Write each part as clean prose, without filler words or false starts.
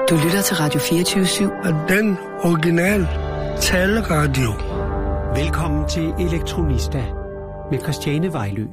Du lytter til Radio 24/7. Og den originale taleradio. Velkommen til Elektronista med Christiane Vejlø.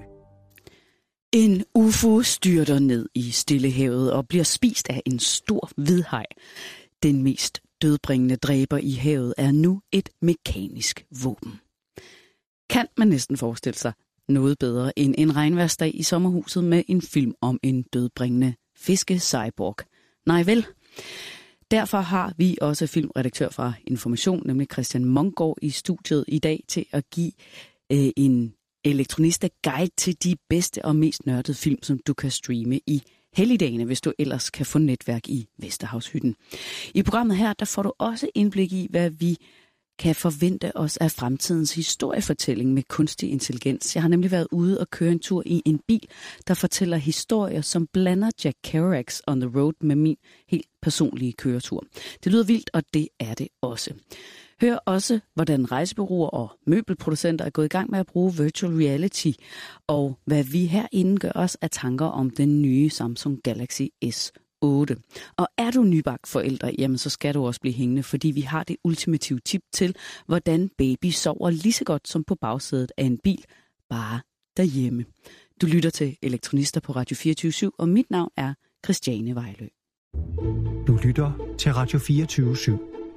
En UFO styrter ned i Stillehavet og bliver spist af en stor hvidhaj. Den mest dødbringende dræber i havet er nu et mekanisk våben. Kan man næsten forestille sig noget bedre end en regnvejrsdag i sommerhuset med en film om en dødbringende fiskecyborg? Nej vel? Derfor har vi også filmredaktør fra Information, nemlig Christian Mongård, i studiet i dag til at give en elektronista-guide til de bedste og mest nørdede film, som du kan streame i helligdagene, hvis du ellers kan få netværk i Vesterhavshytten. I programmet her, der får du også indblik i, hvad vi kan forvente os af fremtidens historiefortælling med kunstig intelligens. Jeg har nemlig været ude og køre en tur i en bil, der fortæller historier, som blander Jack Kerouacs On the Road med min helt personlige køretur. Det lyder vildt, og det er det også. Hør også, hvordan rejsebureauer og møbelproducenter er gået i gang med at bruge virtual reality, og hvad vi herinde gør os af tanker om den nye Samsung Galaxy S8. Og er du nybagt forældre, jamen så skal du også blive hængende, fordi vi har det ultimative tip til, hvordan baby sover lige så godt som på bagsædet af en bil, bare derhjemme. Du lytter til Elektronister på Radio 24/7, og mit navn er Christiane Vejlø. Du lytter til Radio 24/7.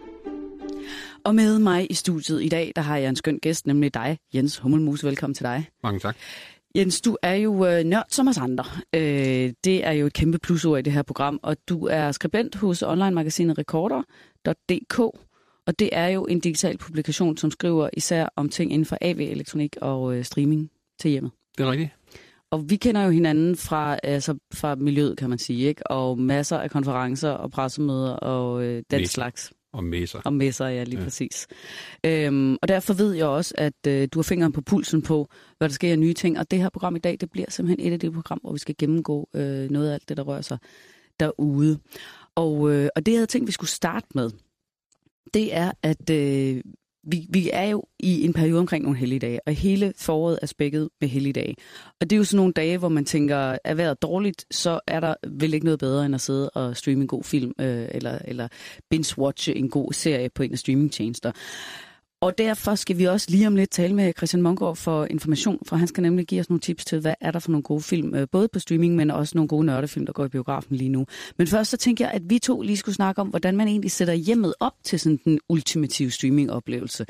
Og med mig i studiet i dag, der har jeg en skøn gæst, nemlig dig, Jens Hummelmose. Velkommen til dig. Mange tak. Jens, du er jo nørd som os andre. Det er jo et kæmpe plusord i det her program, og du er skribent hos online-magasinet Recorder.dk, og det er jo en digital publikation, som skriver især om ting inden for AV-elektronik og streaming til hjemmet. Det er rigtigt. Og vi kender jo hinanden fra miljøet, kan man sige, ikke? Og masser af konferencer og pressemøder og den slags. Og messer. Og messer, ja, lige præcis. Og derfor ved jeg også, at du har fingeren på pulsen på, hvad der sker af nye ting. Og det her program i dag, det bliver simpelthen et af de program, hvor vi skal gennemgå noget af alt det, der rører sig derude. Og det, jeg havde tænkt, vi skulle starte med, det er, at vi er jo i en periode omkring nogle helligdage, og hele foråret er spækket med helligdage. Og det er jo sådan nogle dage, hvor man tænker, er vejret dårligt, så er der vel ikke noget bedre end at sidde og streame en god film, eller binge-watche en god serie på en af streamingtjenester. Og derfor skal vi også lige om lidt tale med Christian Mongård for Information, for han skal nemlig give os nogle tips til, hvad er der for nogle gode film, både på streaming, men også nogle gode nørdefilm, der går i biografen lige nu. Men først så tænker jeg, at vi to lige skulle snakke om, hvordan man egentlig sætter hjemmet op til sådan den ultimative streamingoplevelse.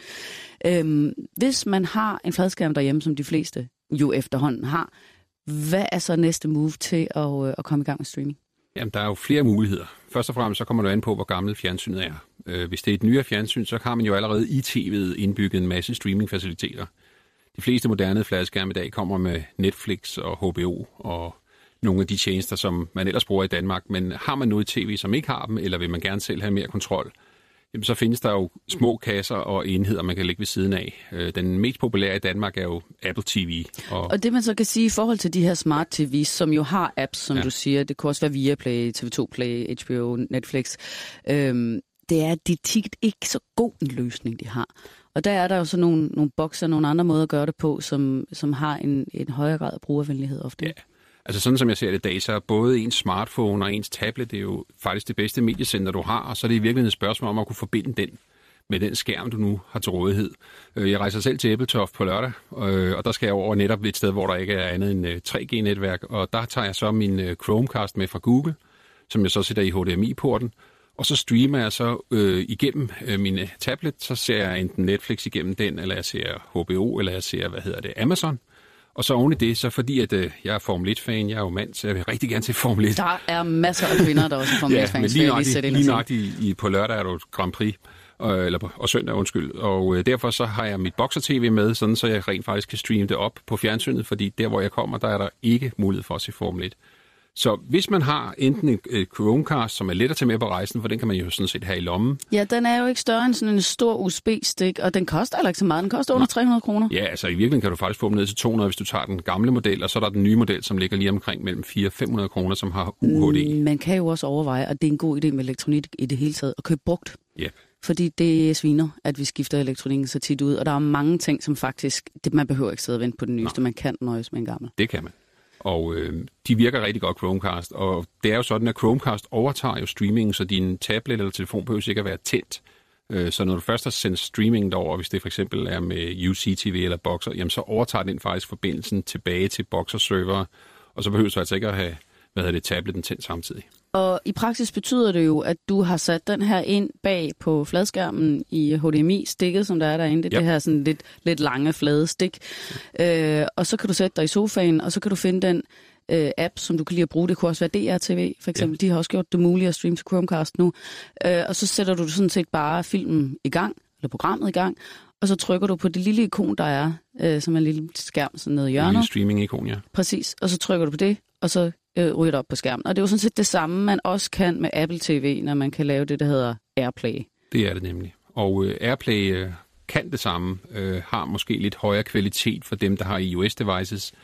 Hvis man har en fladskærm derhjemme, som de fleste jo efterhånden har, hvad er så næste move til at komme i gang med streaming? Jamen, der er jo flere muligheder. Først og fremmest så kommer du an på, hvor gammelt fjernsynet er. Hvis det er et nyere fjernsyn, så har man jo allerede i tv'et indbygget en masse streamingfaciliteter. De fleste moderne fladskærme i dag kommer med Netflix og HBO og nogle af de tjenester, som man ellers bruger i Danmark. Men har man noget tv, som ikke har dem, eller vil man gerne selv have mere kontrol, jamen, så findes der jo små kasser og enheder, man kan lægge ved siden af. Den mest populære i Danmark er jo Apple TV. Og det man så kan sige i forhold til de her smart TV's, som jo har apps, som du siger, det kunne også være Viaplay, TV2 Play, HBO, Netflix, det er, at de tit ikke så god en løsning, de har. Og der er der jo så nogle bokser, nogle andre måder at gøre det på, som har en højere grad af brugervenlighed ofte. Ja. Altså sådan som jeg ser det i dag, så er både ens smartphone og ens tablet, det er jo faktisk det bedste mediecenter, du har, og så er det i virkeligheden et spørgsmål om at kunne forbinde den med den skærm, du nu har til rådighed. Jeg rejser selv til Ebeltoft på lørdag, og der skal jeg over netop et sted, hvor der ikke er andet end 3G-netværk, og der tager jeg så min Chromecast med fra Google, som jeg så sætter i HDMI-porten, og så streamer jeg så igennem min tablet, så ser jeg enten Netflix igennem den, eller jeg ser HBO, eller jeg ser, Amazon. Og så oven i det, så fordi at jeg er Formel 1-fan, jeg er jo mand, så jeg vil rigtig gerne til Formel 1. Der er masser af kvinder, der også er Formel 1-fans. Ja, men lige nøjagtigt på lørdag er der et Grand Prix, og søndag, og derfor så har jeg mit Boxer-TV med, sådan så jeg rent faktisk kan streame det op på fjernsynet, fordi der, hvor jeg kommer, der er der ikke mulighed for at se Formel 1. Så hvis man har enten en Chromecast, som er let at tage med på rejsen, for den kan man jo sådan set have i lommen. Ja, den er jo ikke større end sådan en stor USB-stik, og den koster heller ikke så meget. Den koster under 300 kroner. Ja, altså i virkeligheden kan du faktisk få dem ned til 200, hvis du tager den gamle model, og så er der den nye model, som ligger lige omkring mellem 400 og 500 kroner, som har UHD. Man kan jo også overveje, at det er en god idé med elektronik i det hele taget, at købe brugt. Ja. Fordi det sviner, at vi skifter elektronikken så tit ud, og der er mange ting, som faktisk, man behøver ikke sidde og vente på den nyeste, man kan nøjes med en gammel. Det kan man. Og de virker rigtig godt, Chromecast. Og det er jo sådan, at Chromecast overtager jo streamingen, så din tablet eller telefon behøver ikke at være tændt. Så når du først har sendt streamingen derover, hvis det for eksempel er med UCTV eller Boxer, jamen så overtager den faktisk forbindelsen tilbage til Boxer-server, og så behøver du altså ikke at have tableten tændt samtidig. Og i praksis betyder det jo, at du har sat den her ind bag på fladskærmen i HDMI-stikket, som der er derinde. Det her sådan lidt lange, flade stik. Og så kan du sætte dig i sofaen, og så kan du finde den app, som du kan lide at bruge. Det kunne også være DRTV, for eksempel. Ja. De har også gjort det muligt at streame til Chromecast nu. Og så sætter du sådan set bare filmen i gang, eller programmet i gang, og så trykker du på det lille ikon, der er, som er en lille skærm sådan nede i hjørnet. En lille streaming-ikon, ja. Præcis. Og så trykker du på det, og så ryger det op på skærmen. Og det er jo sådan set det samme, man også kan med Apple TV, når man kan lave det, der hedder AirPlay. Det er det nemlig. Og AirPlay kan det samme, har måske lidt højere kvalitet for dem, der har iOS-devices.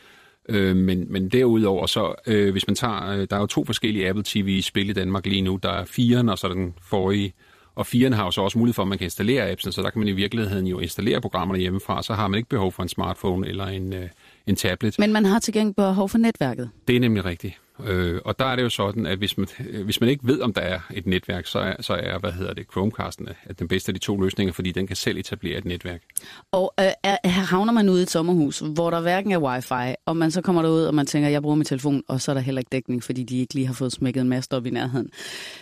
Men derudover, så hvis man tager, der er jo 2 forskellige Apple TV-spil i Danmark lige nu. Der er 4'eren, og så er den forrige. Og 4'eren har jo så også mulighed for, at man kan installere appsen, så der kan man i virkeligheden jo installere programmerne hjemmefra, så har man ikke behov for en smartphone eller en tablet. Men man har til gengæld behov for netværket. Det er nemlig rigtigt. Og der er det jo sådan, at hvis man ikke ved, om der er et netværk, så er Chromecasten den bedste af de 2 løsninger, fordi den kan selv etablere et netværk. Og havner man ude i et sommerhus, hvor der hverken er wifi, og man så kommer derud, og man tænker, jeg bruger min telefon, og så er der heller ikke dækning, fordi de ikke lige har fået smækket en mast op i nærheden,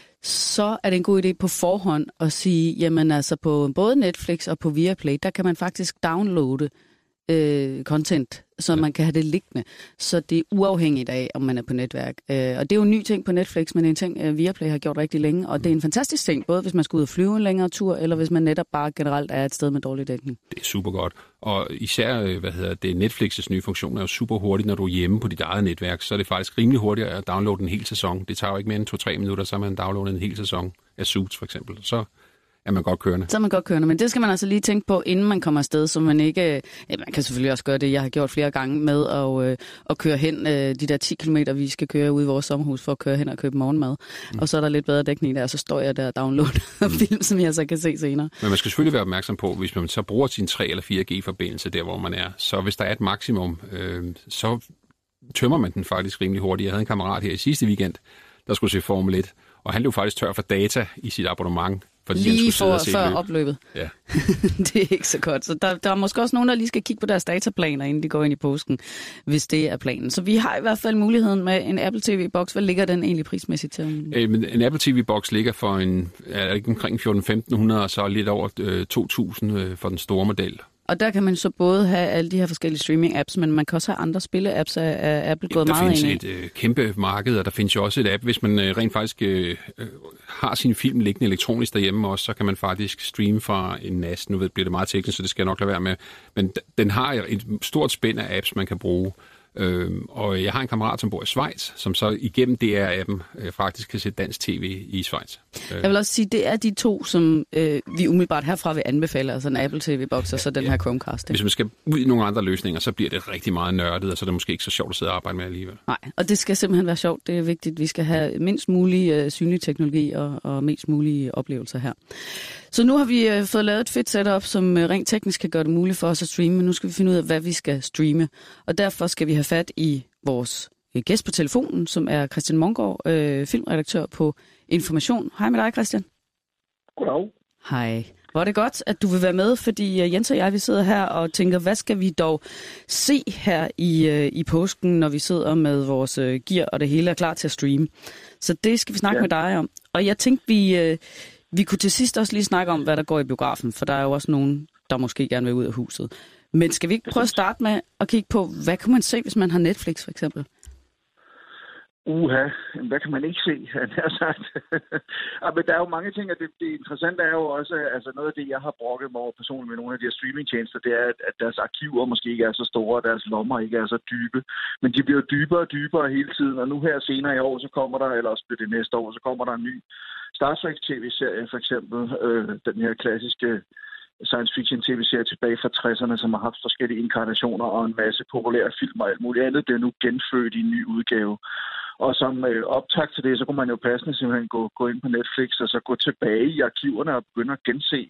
så er det en god idé på forhånd at sige, jamen altså på både Netflix og på Viaplay, der kan man faktisk downloade content, så man kan have det liggende. Så det er uafhængigt af, om man er på netværk. Og det er jo en ny ting på Netflix, men det er en ting, Viaplay har gjort rigtig længe. Og det er en fantastisk ting, både hvis man skal ud og flyve en længere tur, eller hvis man netop bare generelt er et sted med dårlig dækning. Det er super godt. Og især, Netflix's nye funktion er jo super hurtigt, når du er hjemme på dit eget netværk. Så er det faktisk rimelig hurtigt at downloade en hel sæson. Det tager jo ikke mere end 2-3 minutter, så har man downloadet en hel sæson af Suits for eksempel. Så er man godt kørende. Så er man godt kørende, men det skal man altså lige tænke på, inden man kommer afsted, så man ikke... man kan selvfølgelig også gøre det, jeg har gjort flere gange med at køre hen de der 10 kilometer, vi skal køre ud i vores sommerhus for at køre hen og købe morgenmad. Og så er der lidt bedre dækning der, og så står jeg der og downloader film, som jeg så kan se senere. Men man skal selvfølgelig være opmærksom på, hvis man så bruger sin 3 eller 4G-forbindelse der, hvor man er, så hvis der er et maksimum, så tømmer man den faktisk rimelig hurtigt. Jeg havde en kammerat her i sidste weekend, der skulle se Formel 1, og han blev faktisk tør for data i sit abonnement. Lige før opløbet. Ja. Det er ikke så godt. Så der er måske også nogen, der lige skal kigge på deres dataplaner, inden de går ind i påsken, hvis det er planen. Så vi har i hvert fald muligheden med en Apple TV-boks. Hvad ligger den egentlig prismæssigt til? En Apple TV-boks ligger for omkring 1.400-1.500, og så lidt over 2.000 for den store model. Og der kan man så både have alle de her forskellige streaming-apps, men man kan også have andre spille-apps af Apple gået meget ind i. Der findes et kæmpe marked, og der findes jo også et app. Hvis man rent faktisk har sin film liggende elektronisk derhjemme også, så kan man faktisk streame fra en NAS. Nu bliver det meget teknisk, så det skal jeg nok lade være med. Men den har et stort spænd af apps, man kan bruge. Og jeg har en kammerat, som bor i Schweiz, som så igennem DR-appen faktisk kan se dansk tv i Schweiz. Jeg vil også sige, det er de 2, som vi umiddelbart herfra vil anbefale, altså en Apple TV-boks og så den her Chromecast. Hvis man skal ud i nogle andre løsninger, så bliver det rigtig meget nørdet, og så er det måske ikke så sjovt at sidde og arbejde med alligevel. Nej, og det skal simpelthen være sjovt. Det er vigtigt. Vi skal have mindst mulig synlig teknologi og mest mulige oplevelser her. Så nu har vi fået lavet et fedt setup, som rent teknisk kan gøre det muligt for os at streame, men nu skal vi finde ud af, hvad vi skal streame. Og derfor skal vi have fat i vores gæst på telefonen, som er Christian Mongård, filmredaktør på Information. Hej med dig, Christian. Goddag. Hej. Hvor er det godt, at du vil være med, fordi Jens og jeg, vi sidder her og tænker, hvad skal vi dog se her i påsken, når vi sidder med vores gear, og det hele er klar til at streame. Så det skal vi snakke med dig om. Og jeg tænkte, vi kunne til sidst også lige snakke om, hvad der går i biografen, for der er jo også nogen, der måske gerne vil ud af huset. Men skal vi ikke prøve at starte med at kigge på, hvad kan man se, hvis man har Netflix for eksempel? Hvad kan man ikke se, han har sagt. Men der er jo mange ting, og det interessante er jo også, altså noget af det, jeg har brokket mig over personligt med nogle af de her streamingtjenester, det er, at deres arkiver måske ikke er så store, og deres lommer ikke er så dybe. Men de bliver dybere og dybere hele tiden, og nu her senere i år, så kommer der, eller også bliver det næste år, så kommer der en ny Star Trek tv-serie, for eksempel den her klassiske science fiction tv-serie tilbage fra 60'erne, som har haft forskellige inkarnationer og en masse populære film og alt muligt andet, bliver nu genfødt i en ny udgave. Og som optakt til det, så kunne man jo passende simpelthen gå ind på Netflix og så gå tilbage i arkiverne og begynde at gense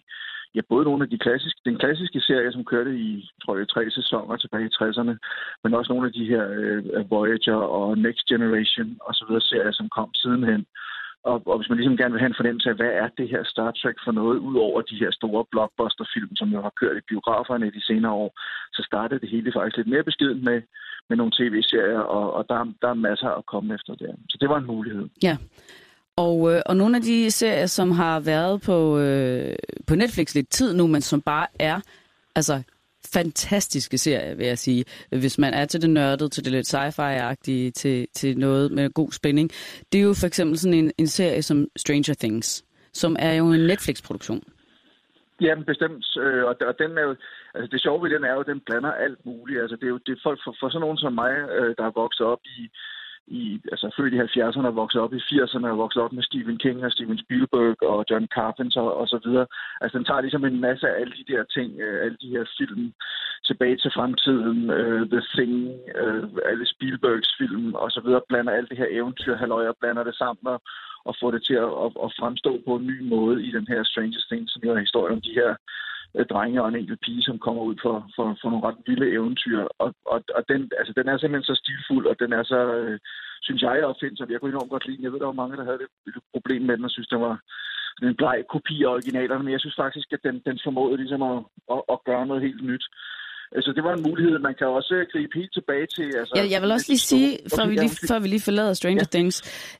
både nogle af den klassiske serie, som kørte i, tror jeg, 3 sæsoner tilbage i 60'erne, men også nogle af de her Voyager og Next Generation og så videre serier, som kom sidenhen. Og hvis man ligesom gerne vil have en fornemmelse af, hvad er det her Star Trek for noget, ud over de her store blockbuster-film, som jo har kørt i biograferne i de senere år, så startede det hele faktisk lidt mere beskedent med nogle tv-serier, og der er masser at komme efter der. Så det var en mulighed. Ja, og nogle af de serier, som har været på Netflix lidt tid nu, men som bare er altså fantastiske serier, vil jeg sige. Hvis man er til det nørdede, til det lidt sci-fi-agtige, til noget med god spænding. Det er jo for eksempel sådan en serie som Stranger Things, som er jo en Netflix-produktion. Jamen bestemt, og den er jo, altså det sjove ved den er jo, den blander alt muligt. Altså det er jo det folk for sådan nogen som mig, der er vokset op altså født i 70'erne og vokset op i 80'erne og vokset op med Stephen King og Steven Spielberg og John Carpenter og så videre. Altså den tager ligesom en masse af alle de der ting, alle de her film, Tilbage til fremtiden, The Thing, alle Spielbergs film og så videre, blander alt det her eventyrhalløj og blander det sammen og får det til at fremstå på en ny måde i den her Stranger Things, som jo er historien om de her drenge og en enkelt pige, som kommer ud for nogle ret vilde eventyr. Og den er simpelthen så stilfuld, og den er så, synes jeg, opfindsom. Jeg kunne enormt godt lide den. Jeg ved, der var mange, der havde et problem med den, og synes, der var en bleg kopi af originalerne, men jeg synes faktisk, at den formåede ligesom at gøre noget helt nyt. Altså, det var en mulighed. Man kan også gribe helt tilbage til... Altså, ja, jeg vil også lige sige, før vi lige forlader Stranger Things,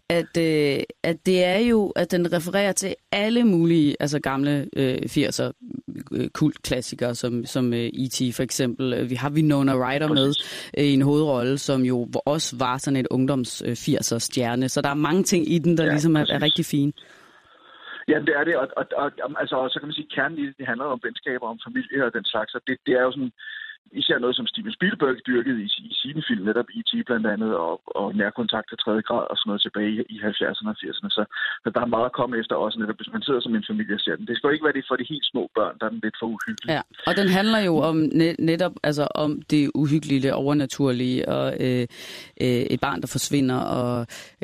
at det er jo, at den refererer til alle mulige gamle 80'er kultklassikere, som E.T. for eksempel. Vi har Winona Ryder med i en hovedrolle, som jo også var sådan et ungdoms 80'er stjerne. Så der er mange ting i den, der ligesom er rigtig fine. Ja, det er det, og så kan man sige, at kernen i det handler om venskaber, om familie og den slags, og det er jo sådan, især noget, som Steven Spielberg dyrkede i sine film, netop E.T. blandt andet, og nærkontakt til 3. grad og sådan noget tilbage i 70'erne og 80'erne, så der er meget at komme efter også, netop hvis man sidder som en familie og ser den. Det skal jo ikke være det for de helt små børn, der er den lidt for uhyggelig. Ja, og den handler jo om netop om det uhyggelige, det overnaturlige, og et barn, der forsvinder, og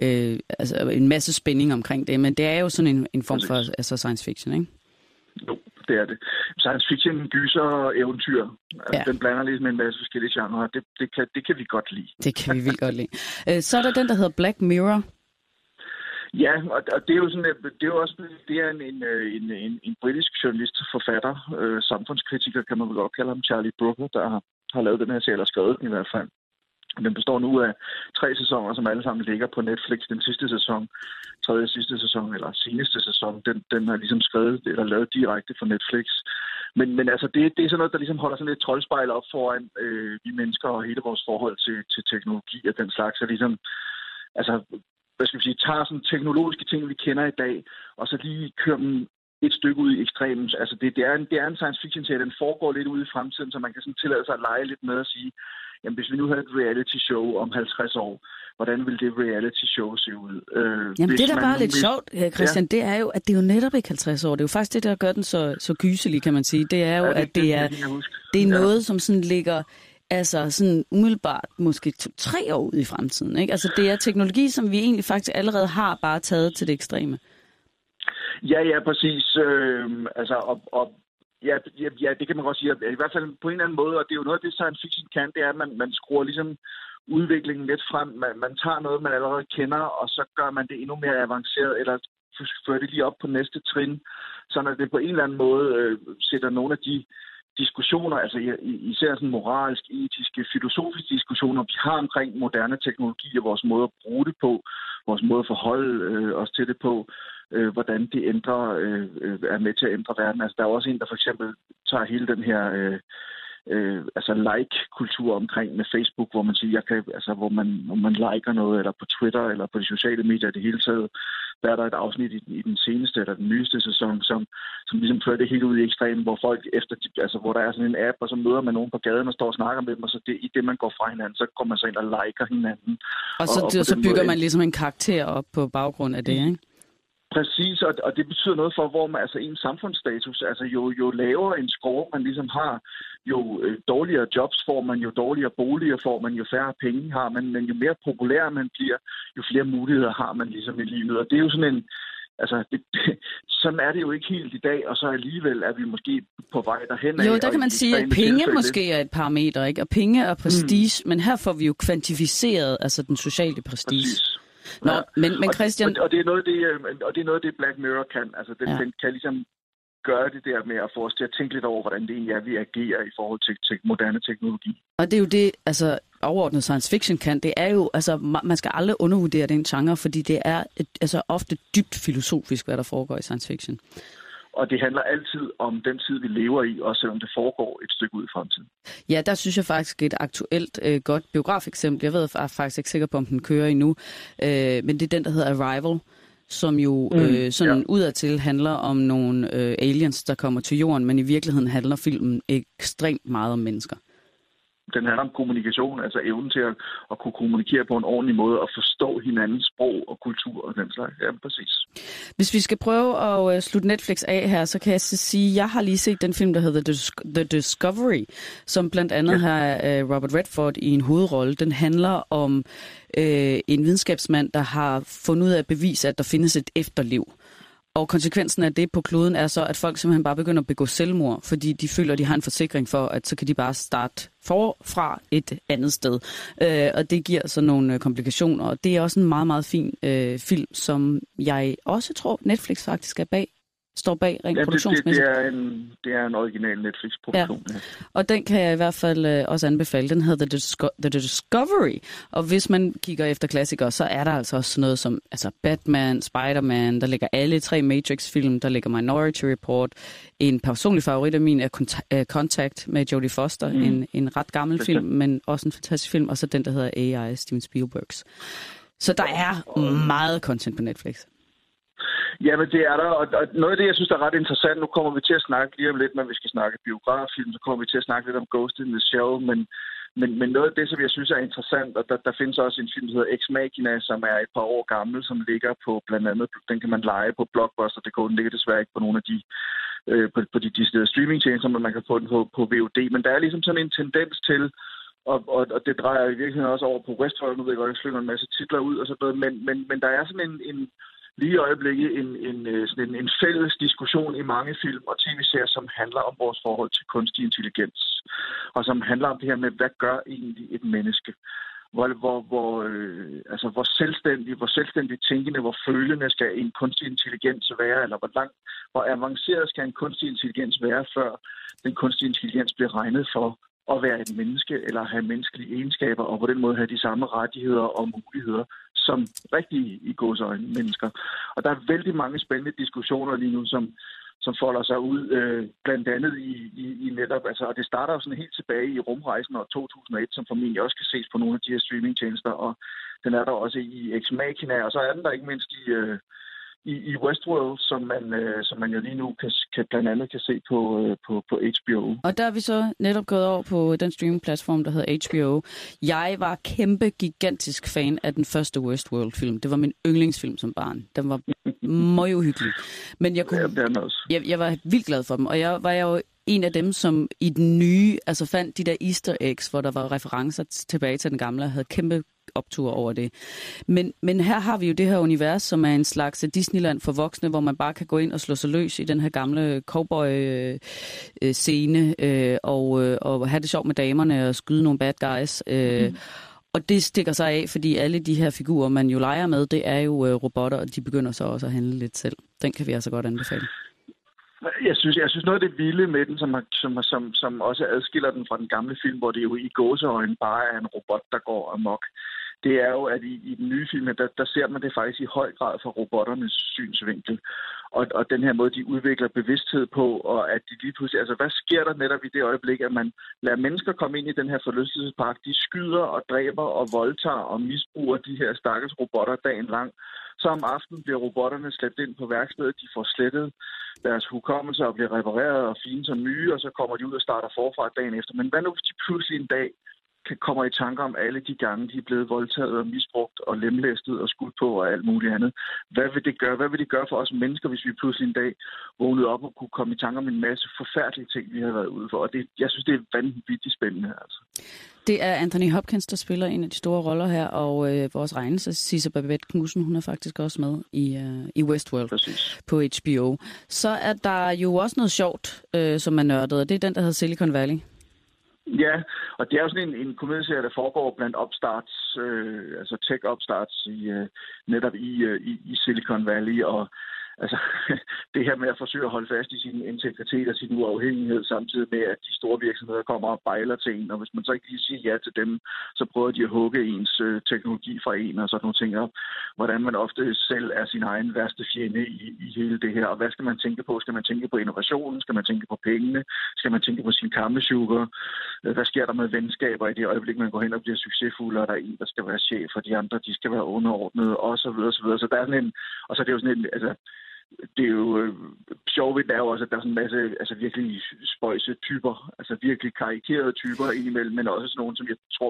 en masse spænding omkring det, men det er jo sådan en form for science fiction, ikke? Jo, det er det. Science fiction, gyser og eventyr. Altså, den blander ligesom en masse forskellige genrer. Det kan vi godt lide. Det kan vi vildt godt lide. Så er der den, der hedder Black Mirror. Ja, og det er jo sådan, det er jo også en britisk journalist, forfatter, samfundskritiker, kan man vel godt kalde ham, Charlie Brooker, der har lavet den her serie, eller skrevet den i hvert fald. Den består nu af 3 sæsoner, som alle sammen ligger på Netflix. Den sidste sæson, tredje sidste sæson, eller seneste sæson, den er ligesom skrevet eller lavet direkte for Netflix. Men altså, det er sådan noget, der ligesom holder sådan et troldspejl op foran vi mennesker og hele vores forhold til teknologi og den slags. Så ligesom, altså, hvad skal vi sige, tager sådan teknologiske ting, vi kender i dag, og så lige kører dem et stykke ud i ekstremen. Altså, det er en science fiction serie, den foregår lidt ude i fremtiden, så man kan sådan tillade sig at lege lidt med at sige, jamen, hvis vi nu havde et reality show om 50 år, hvordan ville det reality show se ud? Jamen, det der bare er lidt sjovt, Christian, det er jo, at det er jo netop ikke 50 år. Det er jo faktisk det, der gør den så gyselig, kan man sige. Det er jo, at det er noget, som sådan ligger sådan umiddelbart måske 2-3 år ud i fremtiden, ikke? Altså, det er teknologi, som vi egentlig faktisk allerede har bare taget til det ekstreme. Ja, præcis. Ja, det kan man godt sige. I hvert fald på en eller anden måde, og det er jo noget af det, science fiction kan, det er, at man skruer ligesom udviklingen lidt frem. Man tager noget, man allerede kender, og så gør man det endnu mere avanceret, eller fører det lige op på næste trin, så at det på en eller anden måde sætter nogle af de diskussioner, altså især sådan moralsk, etiske, filosofiske diskussioner, vi har omkring moderne teknologi og vores måde at bruge det på, vores måde at forholde os til det på, hvordan det er med til at ændre verden. Altså, der er også en, der for eksempel tager hele den her like-kultur omkring med Facebook, hvor man siger, hvor man liker noget, eller på Twitter, eller på de sociale medier i det hele taget. Der er der et afsnit i den seneste, eller den nyeste sæson, som ligesom fører det helt ud i ekstremen, hvor folk hvor der er sådan en app, og så møder man nogen på gaden og står og snakker med dem, og så i det, man går fra hinanden, så går man så ind og liker hinanden. Og så bygger man ligesom en karakter op på baggrund af det, ikke? Præcis, og det betyder noget for, hvor man, en samfundsstatus, jo lavere en score man ligesom har, jo dårligere jobs får man, jo dårligere boliger får man, jo færre penge har man, men jo mere populær man bliver, jo flere muligheder har man ligesom i livet. Og det er jo sådan Altså, sådan er det jo ikke helt i dag, og så alligevel er vi måske på vej derhen. Jo, der kan man sige, at penge måske er et parameter, ikke? Og penge er prestige, men her får vi jo kvantificeret altså den sociale prestige. Præcis. Nå, ja. men Christian... Og det er noget af det, Black Mirror kan. Altså, den kan ligesom gøre det der med at få os til at tænke lidt over, hvordan det egentlig er, vi agerer i forhold til moderne teknologi. Og det er jo det, altså overordnet science fiction kan, det er jo, altså man skal aldrig undervurdere den genre, fordi det er altså ofte dybt filosofisk, hvad der foregår i science fiction. Og det handler altid om den tid, vi lever i, også selvom det foregår et stykke ud i fremtiden. Ja, der synes jeg faktisk et aktuelt godt biografeksempel. Jeg er faktisk ikke sikker på, om den kører endnu, men det er den, der hedder Arrival, som jo udadtil handler om nogle aliens, der kommer til jorden, men i virkeligheden handler filmen ekstremt meget om mennesker. Den handler om kommunikation, altså evnen til at kunne kommunikere på en ordentlig måde og forstå hinandens sprog og kultur og den slags. Ja, præcis. Hvis vi skal prøve at slutte Netflix af her, så kan jeg så sige, at jeg har lige set den film, der hedder The Discovery, som blandt andet har Robert Redford i en hovedrolle. Den handler om en videnskabsmand, der har fundet ud af at bevise, at der findes et efterliv. Og konsekvensen af det på kloden er så, at folk simpelthen bare begynder at begå selvmord, fordi de føler, at de har en forsikring for, at så kan de bare starte forfra et andet sted. Og det giver så nogle komplikationer. Og det er også en meget, meget fin film, som jeg også tror, Netflix faktisk står bag rent produktionsmæssigt. Det er en original Netflix-produktion. Ja. Og den kan jeg i hvert fald også anbefale. Den hedder The Discovery. Og hvis man kigger efter klassikere, så er der altså også noget som Batman, Spider-Man, der ligger alle 3 Matrix-film, der ligger Minority Report. En personlig favorit af min er Contact med Jodie Foster, en ret gammel film, men også en fantastisk film. Og så den, der hedder AI, Steven Spielbergs. Så der er meget content på Netflix. Jamen, det er der, og noget af det, jeg synes, der er ret interessant, nu kommer vi til at snakke lige om lidt, når vi skal snakke biograffilm, så kommer vi til at snakke lidt om Ghost in the Shell, men noget af det, som jeg synes er interessant, og der findes også en film, der hedder Ex Machina, som er et par år gammel, som ligger på blandt andet, den kan man leje på Blockbuster.dk, den ligger desværre ikke på nogle af de på de streamingtjenester, men man kan få den på VOD, men der er ligesom sådan en tendens til, og det drejer i virkeligheden også over på Westworld, nu ved jeg godt, jeg slynger en masse titler ud og sådan noget, men der er sådan en lige i øjeblikket en fælles diskussion i mange film og tv-serier, som handler om vores forhold til kunstig intelligens, og som handler om det her med, hvad gør egentlig et menneske? Hvor selvstændigt tænkende, hvor følende skal en kunstig intelligens være, eller hvor avanceret skal en kunstig intelligens være, før den kunstige intelligens bliver regnet for at være et menneske, eller have menneskelige egenskaber, og på den måde have de samme rettigheder og muligheder som rigtige i gåseøjne mennesker. Og der er vældig mange spændende diskussioner lige nu, som folder sig ud, blandt andet i netop, og det starter jo sådan helt tilbage i rumrejsen år 2001, som formentlig også kan ses på nogle af de her streamingtjenester, og den er der også i Ex Machina, og så er den der ikke mindst i Westworld, som man jo lige nu kan blandt andet kan se på HBO. Og der er vi så netop gået over på den streamingplatform, der hedder HBO. Jeg var gigantisk fan af den første Westworld-film. Det var min yndlingsfilm som barn. Den var meget uhyggelig. Men jeg var vildt glad for dem, og jeg var jo en af dem, som i den nye, fandt de der easter eggs, hvor der var referencer tilbage til den gamle, og havde kæmpe optur over det. Men her har vi jo det her univers, som er en slags Disneyland for voksne, hvor man bare kan gå ind og slå sig løs i den her gamle cowboy-scene, og have det sjovt med damerne og skyde nogle bad guys. Og det stikker sig af, fordi alle de her figurer, man jo leger med, det er jo robotter, og de begynder så også at handle lidt selv. Den kan vi altså godt anbefale. Jeg synes noget af det vilde med den, som også adskiller den fra den gamle film, hvor det jo i gåseøjne bare er en robot, der går amok. Det er jo, at i den nye film, der ser man det faktisk i høj grad fra robotternes synsvinkel. Og den her måde, de udvikler bevidsthed på, og at de lige pludselig... hvad sker der netop i det øjeblik, at man lader mennesker komme ind i den her forlystelsespark? De skyder og dræber og voldtager og misbruger de her stakkels robotter dagen lang. Så om aftenen bliver robotterne slæbt ind på værkstedet, de får slettet deres hukommelse og bliver repareret og fine som nye, og så kommer de ud og starter forfra dagen efter. Men hvad nu, hvis de pludselig en dag kommer i tanker om alle de gange, de er blevet voldtaget og misbrugt og lemlæstet og skudt på og alt muligt andet. Hvad vil det gøre? Hvad vil det gøre for os mennesker, hvis vi pludselig en dag vågnede op og kunne komme i tanker om en masse forfærdelige ting, vi har været ude for? Og jeg synes, det er vanvittigt spændende. Altså. Det er Anthony Hopkins, der spiller en af de store roller her, og vores egen Sisse Babette Knudsen, hun er faktisk også med i Westworld. Præcis. På HBO. Så er der jo også noget sjovt, som er nørdet, og det er den, der hedder Silicon Valley. Ja, og det er jo sådan en komedieserie, der foregår blandt upstarts, altså tech-upstarts netop i Silicon Valley, og altså, det her med at forsøge at holde fast i sin integritet og sin uafhængighed, samtidig med, at de store virksomheder kommer og bejler til en, og hvis man så ikke lige siger ja til dem, så prøver de at hugge ens teknologi fra en og sådan nogle ting op. Hvordan man ofte selv er sin egen værste fjende i hele det her, og hvad skal man tænke på? Skal man tænke på innovationen? Skal man tænke på pengene? Skal man tænke på sin kammesugar? Hvad sker der med venskaber i det øjeblik, man går hen og bliver succesfuld, og der er en, der skal være chef, og de andre, de skal være underordnede, og så videre, så videre. Så der er sådan en, og så er det jo sådan en, altså, det er jo sjovt ved, det er jo også, at der er sådan en masse altså virkelig spøjse typer, altså virkelig karikerede typer indimellem, men også sådan nogle, som jeg tror,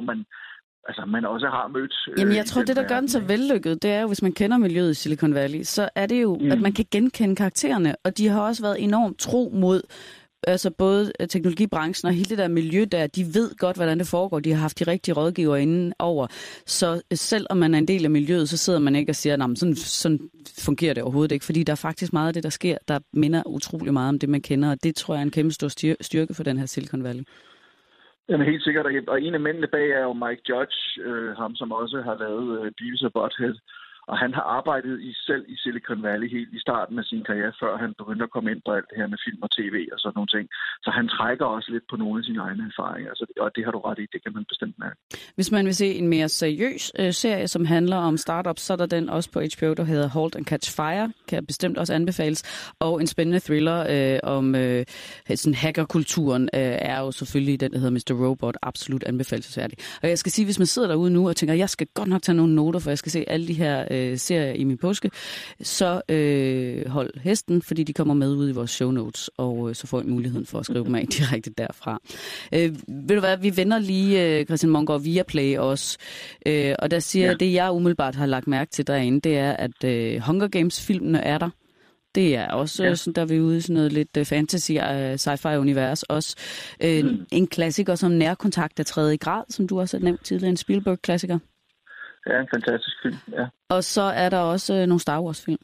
man også har mødt. Jamen jeg tror, det der gør den så vellykket, det er jo, hvis man kender miljøet i Silicon Valley, så er det jo, at man kan genkende karaktererne, og de har også været enormt tro mod altså både teknologibranchen og hele det der miljø der, de ved godt, hvordan det foregår. De har haft de rigtige rådgivere inden over. Så selv om man er en del af miljøet, så sidder man ikke og siger, at sådan fungerer det overhovedet ikke. Fordi der er faktisk meget af det, der sker, der minder utrolig meget om det, man kender. Og det tror jeg er en kæmpe stor styrke for den her Silicon Valley. Jamen helt sikkert. Og en af mændene bag er jo Mike Judge, ham som også har lavet Beavis og Butthead. Og han har arbejdet selv i Silicon Valley helt i starten af sin karriere, før han begyndte at komme ind på alt det her med film og tv og sådan nogle ting. Så han trækker også lidt på nogle af sine egne erfaringer, og det har du ret i, det kan man bestemt mærke. Hvis man vil se en mere seriøs serie, som handler om startups, så er der den også på HBO, der hedder Halt and Catch Fire, kan bestemt også anbefales. Og en spændende thriller om sådan hackerkulturen er jo selvfølgelig den, der hedder Mr. Robot, absolut anbefalesværdig. Og jeg skal sige, hvis man sidder derude nu og tænker, jeg skal godt nok tage nogle noter, for jeg skal se alle de her serier i min påske, så hold hesten, fordi de kommer med ud i vores show notes, og så får I muligheden for at skrive dem af direkte derfra. Ved du hvad, vi vender lige Christian Mongård Viaplay også, og der siger, det jeg umiddelbart har lagt mærke til derinde, det er, at Hunger Games-filmene er der. Det er også sådan, der vi er ude i sådan noget lidt fantasy, sci-fi-univers også. En klassiker som Nærkontakt af 3. grad, som du også har nævnt tidligere, en Spielberg-klassiker. Ja, en fantastisk film, ja. Og så er der også nogle Star Wars-film.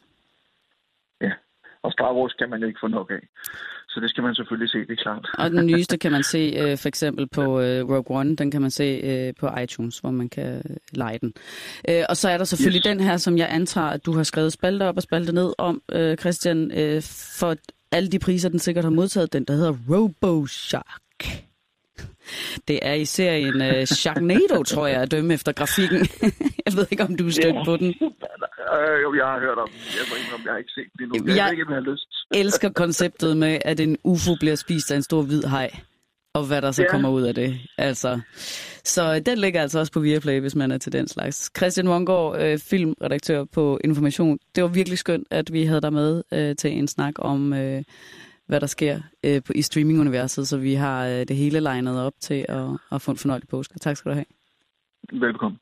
Ja, og Star Wars kan man ikke få nok af. Så det skal man selvfølgelig se, det er klart. Og den nyeste kan man se for eksempel på Rogue One, den kan man se på iTunes, hvor man kan lege den. Og så er der selvfølgelig den her, som jeg antager, at du har skrevet spalte op og spalte ned om, Christian, for alle de priser, den sikkert har modtaget, den der hedder RoboShark. Det er i serien Sharknado, tror jeg, at dømme efter grafikken. Jeg ved ikke, om du er stødt på den. Jo, jeg har hørt om den. Jeg ved ikke, om jeg har ikke set den endnu. Jeg ved ikke, om jeg har lyst. Elsker konceptet med, at en UFO bliver spist af en stor hvid haj, og hvad der så kommer ud af det. Altså. Så den ligger altså også på Viaplay, hvis man er til den slags. Christian Mongård, filmredaktør på Information. Det var virkelig skønt, at vi havde dig med til en snak om hvad der sker i streaminguniverset, så vi har det hele legnet op til at få en fornøjelig påske. Tak skal du have. Velkommen.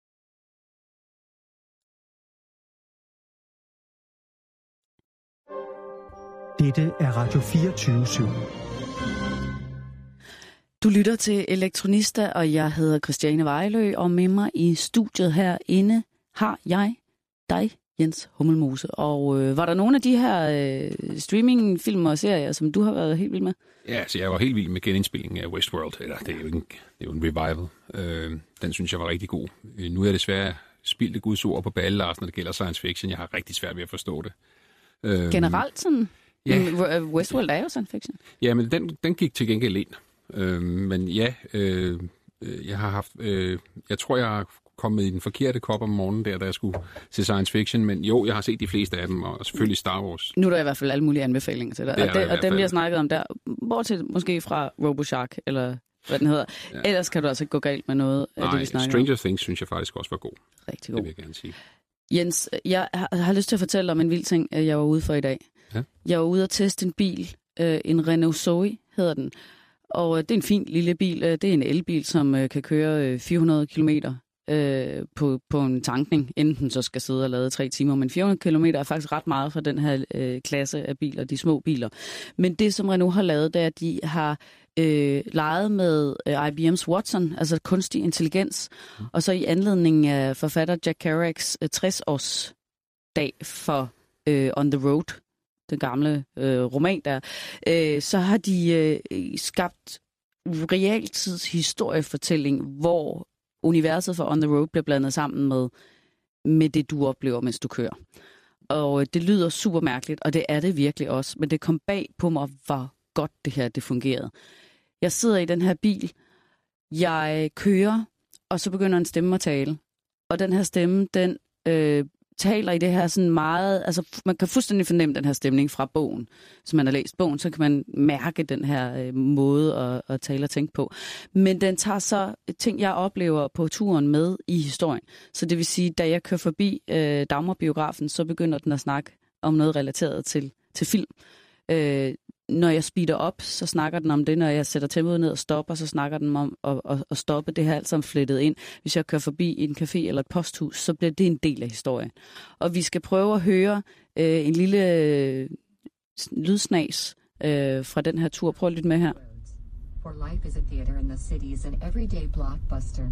Dette er Radio 24/7. Du lytter til Elektronista, og jeg hedder Christiane Vejlø, og med mig i studiet herinde har jeg dig, Jens Hummelmose. Og var der nogle af de her streamingfilm og serier, som du har været helt vild med? Ja, så jeg var helt vild med genindspillingen af Westworld. Eller, det er jo en revival. Den synes jeg var rigtig god. Nu er jeg desværre spildt Guds ord på balle, Lars, når det gælder science fiction. Jeg har rigtig svært ved at forstå det. Generelt sådan? Ja. Westworld er jo science fiction. Ja, men den gik til gengæld ind. Men ja, jeg har haft... jeg tror, jeg har kommet i den forkerte kop om morgenen, da jeg skulle se science fiction, men jo, jeg har set de fleste af dem, og selvfølgelig Star Wars. Nu er der i hvert fald alle mulige anbefalinger til dig, og dem vi har snakket om der, bortset måske fra RoboShark, eller hvad den hedder. Ja. Ellers kan du altså ikke gå galt med noget af det, vi snakker om. Stranger Things synes jeg faktisk også var god. Rigtig god. Det vil jeg gerne sige. Jens, jeg har lyst til at fortælle om en vild ting, jeg var ude for i dag. Ja. Jeg var ude at teste en bil, en Renault Zoe hedder den. Og det er en fin lille bil. Det er en elbil, som kan køre 400 kilometer på en tankning, inden den så skal sidde og lade 3 timer. Men 400 kilometer er faktisk ret meget for den her klasse af biler, de små biler. Men det, som Renault har lavet, det er, at de har leget med IBM's Watson, altså kunstig intelligens, og så i anledning af forfatter Jack Kerouacs 60-års dag for On the Road, den gamle roman der, så har de skabt realtids historiefortælling, hvor universet for On the Road bliver blandet sammen med det, du oplever, mens du kører. Og det lyder super mærkeligt, og det er det virkelig også, men det kom bag på mig, hvor godt det her det fungerede. Jeg sidder i den her bil, jeg kører, og så begynder en stemme at tale. Og den her stemme, den taler i det her sådan meget, altså man kan fuldstændig fornemme den her stemning fra bogen. Hvis man har læst bogen, så kan man mærke den her måde at tale og tænke på. Men den tager så ting, jeg oplever på turen med i historien. Så det vil sige, da jeg kører forbi Dagmar-biografen, så begynder den at snakke om noget relateret til film. Når jeg speeder op, så snakker den om det. Når jeg sætter tempoet ned og stopper, så snakker den om at stoppe. Det her alt sammen flettet ind. Hvis jeg kører forbi en café eller et posthus, så bliver det en del af historien. Og vi skal prøve at høre en lille lydsnas fra den her tur. Prøv at lytte med her. For life is a theater and the city is an everyday blockbuster.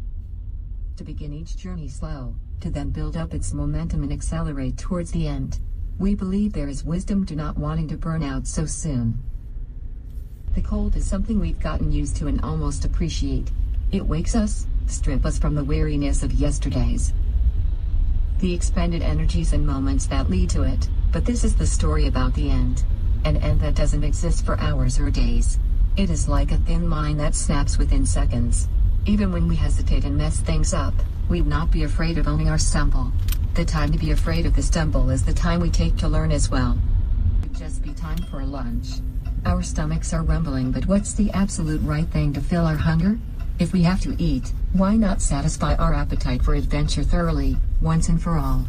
To begin each journey slow, to then build up its momentum and accelerate towards the end. We believe there is wisdom to not wanting to burn out so soon. The cold is something we've gotten used to and almost appreciate. It wakes us, strips us from the weariness of yesterdays. The expended energies and moments that lead to it, but this is the story about the end. An end that doesn't exist for hours or days. It is like a thin line that snaps within seconds. Even when we hesitate and mess things up, we'd not be afraid of owning our stumble. The time to be afraid of the stumble is the time we take to learn as well. It'd just be time for a lunch. Our stomachs are rumbling, but what's the absolute right thing to fill our hunger? If we have to eat, why not satisfy our appetite for adventure thoroughly, once and for all?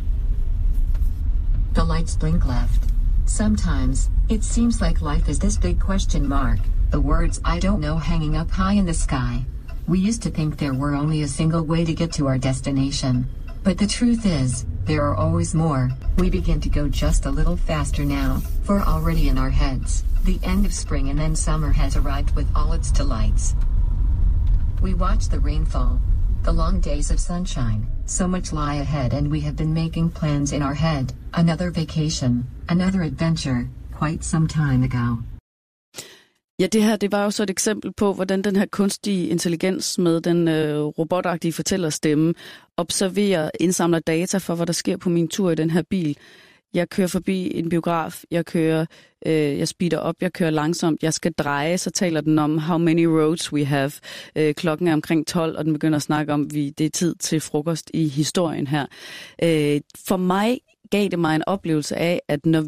The lights blink left. Sometimes, it seems like life is this big question mark, the words I don't know hanging up high in the sky. We used to think there were only a single way to get to our destination. But the truth is, there are always more. We begin to go just a little faster now, for already in our heads, the end of spring and then summer has arrived with all its delights. We watch the rainfall, the long days of sunshine, so much lie ahead and we have been making plans in our head, another vacation, another adventure, quite some time ago. Ja, det her, det var jo så et eksempel på, hvordan den her kunstige intelligens med den robotagtige fortællerstemme observerer, indsamler data for, hvad der sker på min tur i den her bil. Jeg kører forbi en biograf, jeg speeder op, jeg kører langsomt, jeg skal dreje, så taler den om, how many roads we have. Klokken er omkring 12, og den begynder at snakke om, det er tid til frokost i historien her. For mig gav det mig en oplevelse af, at når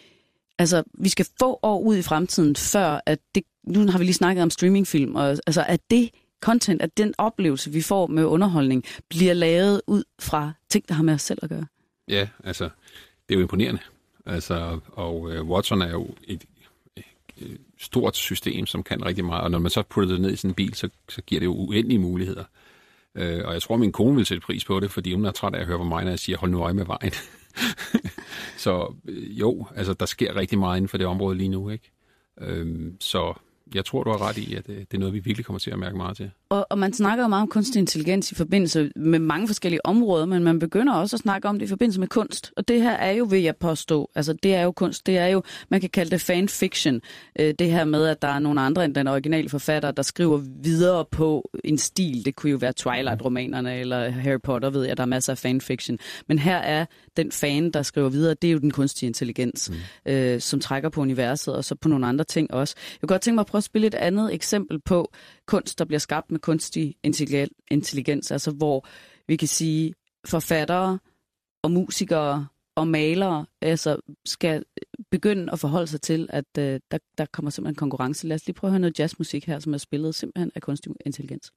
vi skal få år ud i fremtiden, før at det, nu har vi lige snakket om streamingfilm, og altså at det content, at den oplevelse, vi får med underholdning, bliver lavet ud fra ting, der har med os selv at gøre. Ja, altså, det er jo imponerende. Altså, og Watson er jo et stort system, som kan rigtig meget, og når man så putter det ned i sådan en bil, så giver det jo uendelige muligheder. Og jeg tror, min kone vil sætte pris på det, fordi hun er træt af at høre på mig, når jeg siger, hold nu øje med vejen. Så jo, altså der sker rigtig meget inden for det område lige nu, ikke? Så jeg tror, du har ret i, at det er noget, vi virkelig kommer til at mærke meget til. Og man snakker jo meget om kunstig intelligens i forbindelse med mange forskellige områder, men man begynder også at snakke om det i forbindelse med kunst. Og det her er jo, vil jeg påstå, altså det er jo kunst, det er jo, man kan kalde det fanfiction. Det her med, at der er nogle andre end den originale forfatter, der skriver videre på en stil. Det kunne jo være Twilight-romanerne eller Harry Potter, ved jeg, der er masser af fanfiction. Men her er den fan, der skriver videre, det er jo den kunstige intelligens, som trækker på universet, og så på nogle andre ting også. Jeg kunne godt tænke mig at prøve at spille et andet eksempel på kunst, der bliver skabt med kunstig intelligens, altså hvor vi kan sige, forfattere og musikere og malere altså skal begynde at forholde sig til, at der kommer simpelthen konkurrence. Lad os lige prøve at høre noget jazzmusik her, som er spillet simpelthen af kunstig intelligens.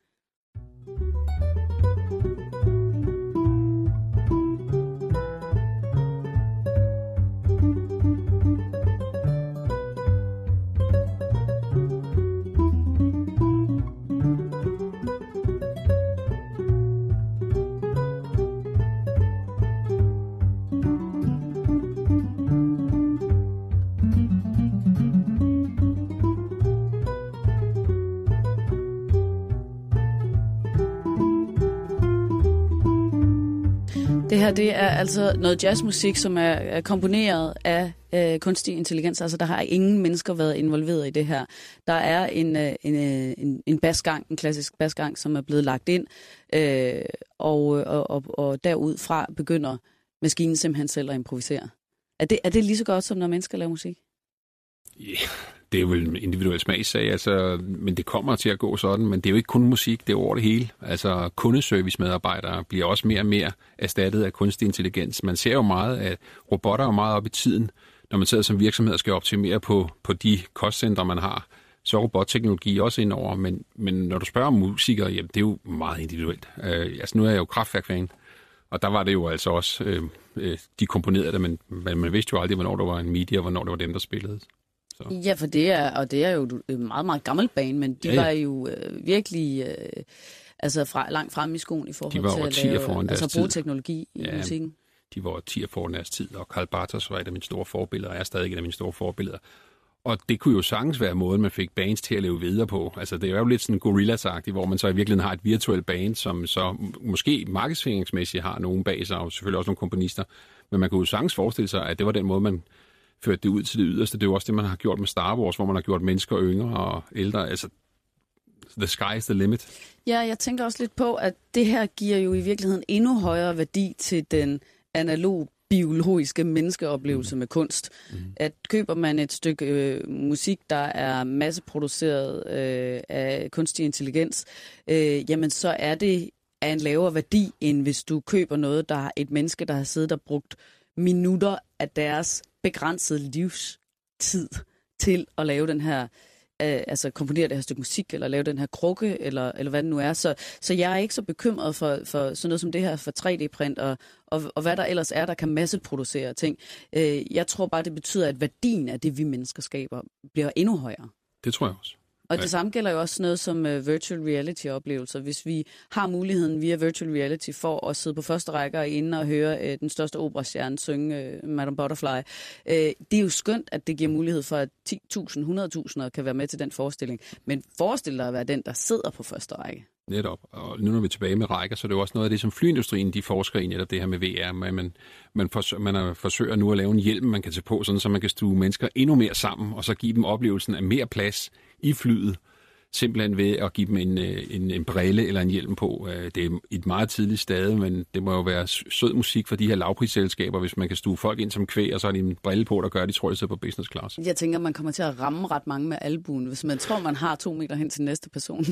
her, det er altså noget jazzmusik, som er komponeret af kunstig intelligens. Altså, der har ingen mennesker været involveret i det her. Der er en basgang, en klassisk basgang, som er blevet lagt ind, og derudfra begynder maskinen simpelthen selv at improvisere. Er det lige så godt, som når mennesker laver musik? Yeah. Det er jo en individuel smagssag, altså, men det kommer til at gå sådan, men det er jo ikke kun musik, det er over det hele. Altså kundeservice-medarbejdere bliver også mere og mere erstattet af kunstig intelligens. Man ser jo meget, at robotter er meget op i tiden, når man sidder som virksomhed og skal optimere på de kostcentre, man har. Så er robotteknologi også indover, men når du spørger om musikere, jamen, det er jo meget individuelt. Altså nu er jeg jo Kraftwerk-fan, og der var det jo altså også, de komponerede det, men man vidste jo aldrig, hvornår der var en MIDI, og hvornår det var dem, der spillede. Så. Ja, for det er jo et meget, meget gammelt band, men de var jo virkelig langt frem i skoen i forhold til at lave, bruge teknologi i musikken. De var 10 foran deres tid, og Karl Bartos var et af mine store forbilleder, og er stadig et af mine store forbilleder. Og det kunne jo sagtens være måden, man fik bands til at leve videre på. Altså det er jo lidt sådan Gorillaz-agtigt, hvor man så i virkeligheden har et virtuelt band, som så måske markedsføringsmæssigt har nogen bag sig, og selvfølgelig også nogle komponister. Men man kunne jo sagtens forestille sig, at det var den måde, man førte det ud til det yderste. Det er jo også det, man har gjort med Star Wars, hvor man har gjort mennesker yngre og ældre. Altså, the sky is the limit. Ja, jeg tænker også lidt på, at det her giver jo i virkeligheden endnu højere værdi til den analog biologiske menneskeoplevelse med kunst. At køber man et stykke musik, der er masseproduceret af kunstig intelligens, jamen så er det af en lavere værdi, end hvis du køber noget, der er et menneske, der har siddet og brugt minutter af deres begrænsede livstid til at lave den her, komponere det her stykke musik, eller lave den her krukke, eller hvad det nu er. Så jeg er ikke så bekymret for sådan noget som det her, for 3D-print, og hvad der ellers er, der kan masseproducere ting. Jeg tror bare, det betyder, at værdien af det, vi mennesker skaber, bliver endnu højere. Det tror jeg også. Og det samme gælder jo også noget som virtual reality-oplevelser. Hvis vi har muligheden via virtual reality for at sidde på første rækker inde og høre den største operastjerne synge Madame Butterfly, det er jo skønt, at det giver mulighed for, at 10.000, 100.000 kan være med til den forestilling. Men forestil dig at være den, der sidder på første række. Netop. Og nu når vi er tilbage med rækker, så er det jo også noget af det, som flyindustrien de forsker i, netop det her med VR. Man forsøger nu at lave en hjelm, man kan tage på, sådan, så man kan stue mennesker endnu mere sammen, og så give dem oplevelsen af mere plads i flyet, simpelthen ved at give dem en brille eller en hjelm på. Det er et meget tidligt stadie, men det må jo være sød musik for de her lavprisselskaber, hvis man kan stue folk ind som kvæg, og så har de en brille på, der gør, at de tror, de sidder på business class. Jeg tænker, man kommer til at ramme ret mange med albuen, hvis man tror, man har 2 meter hen til næste person.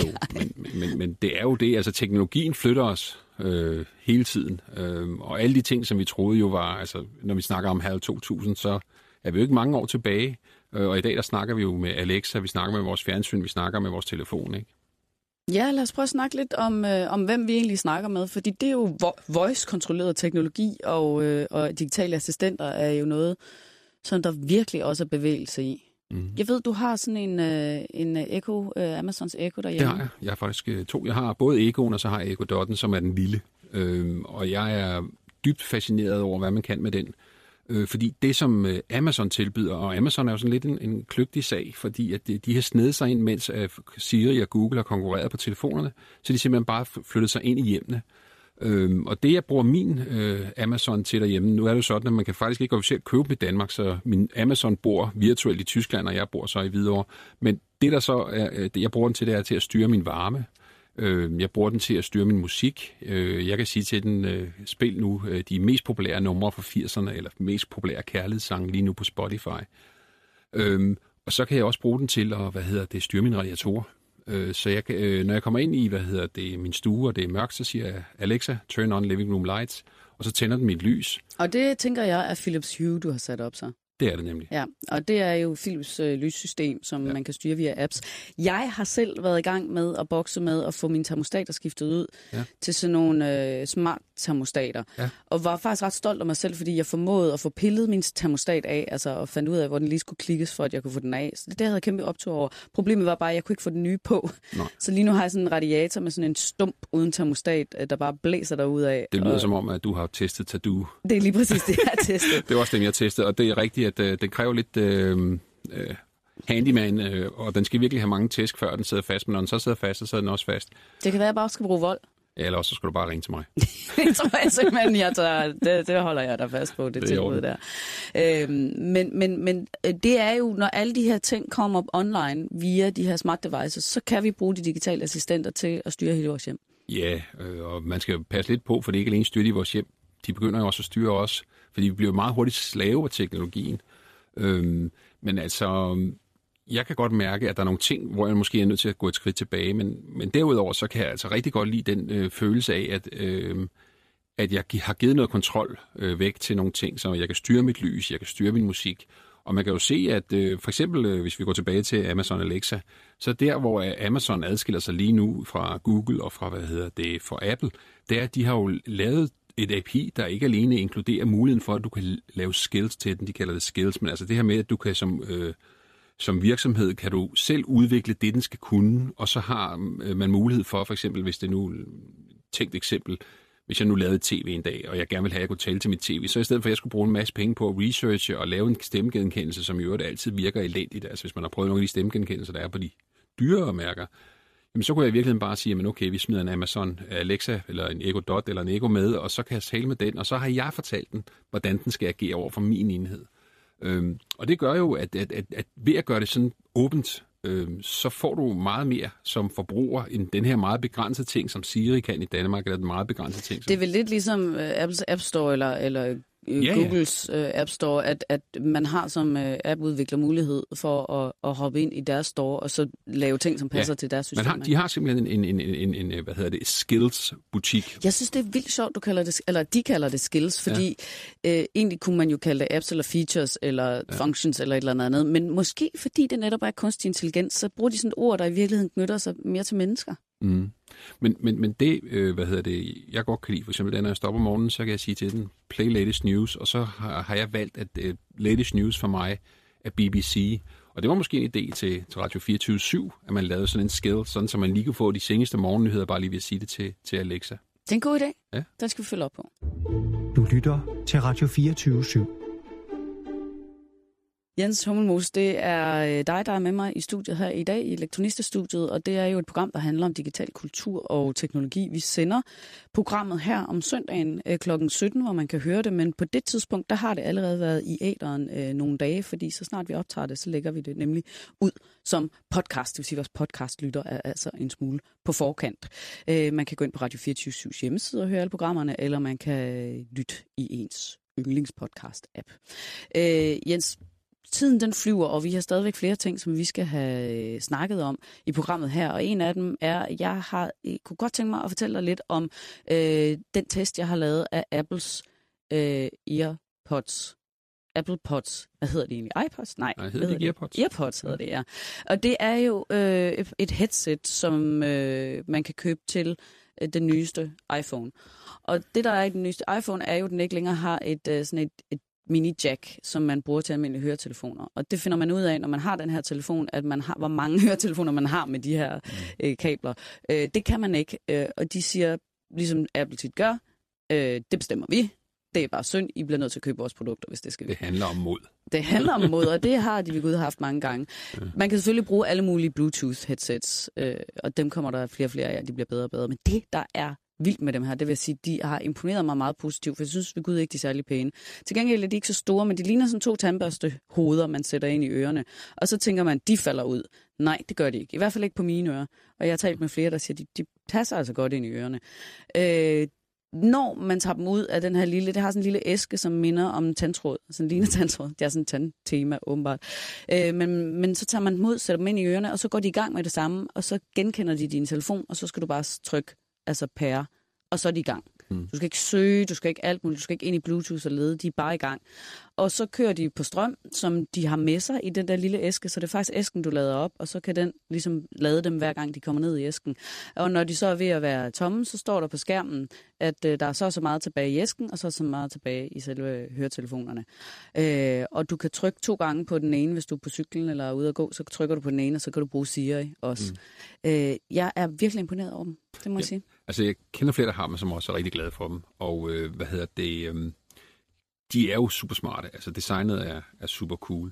Men det er jo det. Altså teknologien flytter os hele tiden. Og alle de ting, som vi troede jo var, altså når vi snakker om HAL 2000, så er vi jo ikke mange år tilbage. Og i dag, der snakker vi jo med Alexa, vi snakker med vores fjernsyn, vi snakker med vores telefon, ikke? Ja, lad os prøve at snakke lidt om hvem vi egentlig snakker med, fordi det er jo voice-kontrolleret teknologi, og digitale assistenter er jo noget, som der virkelig også er bevægelse i. Jeg ved, du har sådan en Echo, Amazons Echo derhjemme. Det har jeg. Jeg har faktisk 2. Jeg har både Echoen, og så har jeg Echo Dot'en, som er den lille. Og jeg er dybt fascineret over, hvad man kan med den. Fordi det, som Amazon tilbyder, og Amazon er jo sådan lidt en kløgtig sag, fordi at de har snedet sig ind, mens Siri og Google har konkurreret på telefonerne, så de simpelthen bare flyttet sig ind i hjemmene. Og det, jeg bruger min Amazon til derhjemme, nu er det jo sådan, at man kan faktisk ikke officielt købe dem i Danmark, så min Amazon bor virtuelt i Tyskland, og jeg bor så i Hvidovre. Men det, der så er, det, jeg bruger den til, det er til at styre min varme. Jeg bruger den til at styre min musik. Jeg kan sige til den, spil nu de mest populære numre fra 80'erne, eller mest populære kærlighedssange lige nu på Spotify. Og så kan jeg også bruge den til at, styre mine radiatorer. Så jeg kan, når jeg kommer ind i, min stue, og det er mørkt, så siger jeg, Alexa, turn on living room lights, og så tænder den mit lys. Og det tænker jeg er Philips Hue, du har sat op så. Det er det nemlig. Ja, og det er jo Philips lyssystem, som man kan styre via apps. Jeg har selv været i gang med at bokse med at få mine termostater skiftet ud til sådan nogle smart termostater. Ja. Og var faktisk ret stolt af mig selv, fordi jeg formåede at få pillet min termostat af, altså og fandt ud af, hvor den lige skulle klikkes, for at jeg kunne få den af. Så det havde jeg kæmpe optur over. Problemet var bare, at jeg kunne ikke få den nye på. Nej. Så lige nu har jeg sådan en radiator med sådan en stump uden termostat, der bare blæser derud af. Det lyder som om, at du har testet Tadoo. Det er lige præcis det, jeg har testet. Det var også dem, jeg testede, og det er rigtigt, at det kræver lidt handyman, og den skal virkelig have mange tæsk, før den sidder fast, men når den så sidder fast, så sidder den også fast. Det kan være, at jeg bare skal bruge vold. Eller også så skal du bare ringe til mig. Det tror jeg simpelthen, det holder jeg der fast på, det tilbud der. Men det er jo, når alle de her ting kommer op online via de her smart devices, så kan vi bruge de digitale assistenter til at styre hele vores hjem. Ja, og man skal jo passe lidt på, for det er ikke alene styre i vores hjem. De begynder jo også at styre os, fordi vi bliver meget hurtigt slave af teknologien. Men altså, jeg kan godt mærke, at der er nogle ting, hvor jeg måske er nødt til at gå et skridt tilbage, men derudover så kan jeg altså rigtig godt lide den følelse af, at jeg har givet noget kontrol væk til nogle ting, så jeg kan styre mit lys, jeg kan styre min musik. Og man kan jo se, at for eksempel, hvis vi går tilbage til Amazon Alexa, så der, hvor Amazon adskiller sig lige nu fra Google og fra, fra Apple, det er, at de har jo lavet et API, der ikke alene inkluderer muligheden for, at du kan lave skills til den, de kalder det skills, men altså det her med, at du kan som virksomhed, kan du selv udvikle det, den skal kunne, og så har man mulighed for eksempel, hvis det nu, tænkt eksempel, hvis jeg nu lavede tv en dag, og jeg gerne vil have, at jeg kunne tale til mit tv, så i stedet for, at jeg skulle bruge en masse penge på at researche og lave en stemmegenkendelse, som i øvrigt altid virker elendigt, altså hvis man har prøvet nogle af de stemmegenkendelser, der er på de dyrere mærker, jamen så kunne jeg i virkeligheden bare sige, men okay, vi smider en Amazon Alexa, eller en Echo Dot, eller en Echo med, og så kan jeg tale med den, og så har jeg fortalt den, hvordan den skal agere over for min enhed. Og det gør jo, at ved at gøre det sådan åbent, så får du meget mere som forbruger end den her meget begrænsede ting, som Siri kan i Danmark, eller den meget begrænsede ting. Det er vel lidt ligesom Apples App Store eller Googles App Store, at man har som app-udvikler mulighed for at hoppe ind i deres store og så lave ting, som passer til deres system. De har simpelthen en skills-butik. Jeg synes, det er vildt sjovt, de kalder det skills, fordi egentlig kunne man jo kalde det apps eller features eller functions eller et eller andet, men måske fordi det netop er kunstig intelligens, så bruger de sådan et ord, der i virkeligheden knytter sig mere til mennesker. Mm. Men det, jeg godt kan lide, for eksempel, når jeg stopper om morgenen, så kan jeg sige til den, play latest news, og så har jeg valgt, at latest news for mig er BBC. Og det var måske en idé til Radio 24/7, at man lavede sådan en skill, sådan så man lige kunne få de seneste morgennyheder, bare lige ved at sige det til Alexa. Det er en god idé. Ja. Den skal vi følge op på. Du lytter til Radio 24/7. Jens Hummelmose, det er dig, der er med mig i studiet her i dag, i Elektronista-studiet, og det er jo et program, der handler om digital kultur og teknologi. Vi sender programmet her om søndagen kl. 17, hvor man kan høre det, men på det tidspunkt, der har det allerede været i æteren nogle dage, fordi så snart vi optager det, så lægger vi det nemlig ud som podcast. Det vil sige, at vores podcastlytter er altså en smule på forkant. Man kan gå ind på Radio 24/7's hjemmeside og høre alle programmerne, eller man kan lytte i ens yndlingspodcast-app. Jens, tiden den flyver, og vi har stadigvæk flere ting, som vi skal have snakket om i programmet her. Og en af dem er, jeg kunne godt tænke mig at fortælle dig lidt om den test, jeg har lavet af Apples EarPods. Apple Pods. Hvad hedder det egentlig? iPods? Nej, hedder det EarPods? EarPods hedder det, ja. Og det er jo et headset, som man kan købe til den nyeste iPhone. Og det, der er i den nyeste iPhone, er jo, at den ikke længere har et mini-jack, som man bruger til almindelige høretelefoner. Og det finder man ud af, når man har den her telefon, at man har, hvor mange høretelefoner man har med de her kabler. Det kan man ikke. Og de siger, ligesom Apple tit gør, det bestemmer vi. Det er bare synd, I bliver nødt til at købe vores produkter, hvis det skal vi. Det handler om mod. Det handler om mod, og det har de ved Gud haft mange gange. Man kan selvfølgelig bruge alle mulige Bluetooth-headsets, og dem kommer der flere og flere af, de bliver bedre og bedre. Men det, der er vildt med dem her, det vil sige, de har imponeret mig meget positivt, for jeg synes ved Gud ikke, de er særlig pæne. Til gengæld er de ikke så store, men de ligner sådan 2 tandbørstehoveder, man sætter ind i ørerne. Og så tænker man, de falder ud. Nej, det gør de ikke. I hvert fald ikke på mine ører. Og jeg har talt med flere, der siger, de passer altså godt ind i ørerne. Når man tager dem ud af den her det har sådan en lille æske, som minder om en tandtråd. Sådan en lignende tandtråd. Det er sådan et tandtema, åbenbart. Men så tager man dem ud, sætter dem ind i ørerne, og så går de i gang med det samme, og så genkender de din telefon, og så skal du bare trykke pære, og så er de i gang. Du skal ikke søge, du skal ikke alt muligt, du skal ikke ind i Bluetooth og lede, de er bare i gang. Og så kører de på strøm, som de har med sig i den der lille æske, så det er faktisk æsken, du lader op, og så kan den ligesom lade dem hver gang, de kommer ned i æsken. Og når de så er ved at være tomme, så står der på skærmen, at der er så meget tilbage i æsken, og så meget tilbage i selve høretelefonerne. Og du kan trykke 2 gange på den ene, hvis du er på cyklen eller er ude at gå, så trykker du på den ene, og så kan du bruge Siri også. Jeg er virkelig imponeret over dem, det må jeg sige. Altså, jeg kender flere, der har dem, som også er rigtig glade for dem, og de er jo super smarte. Altså, designet er super cool.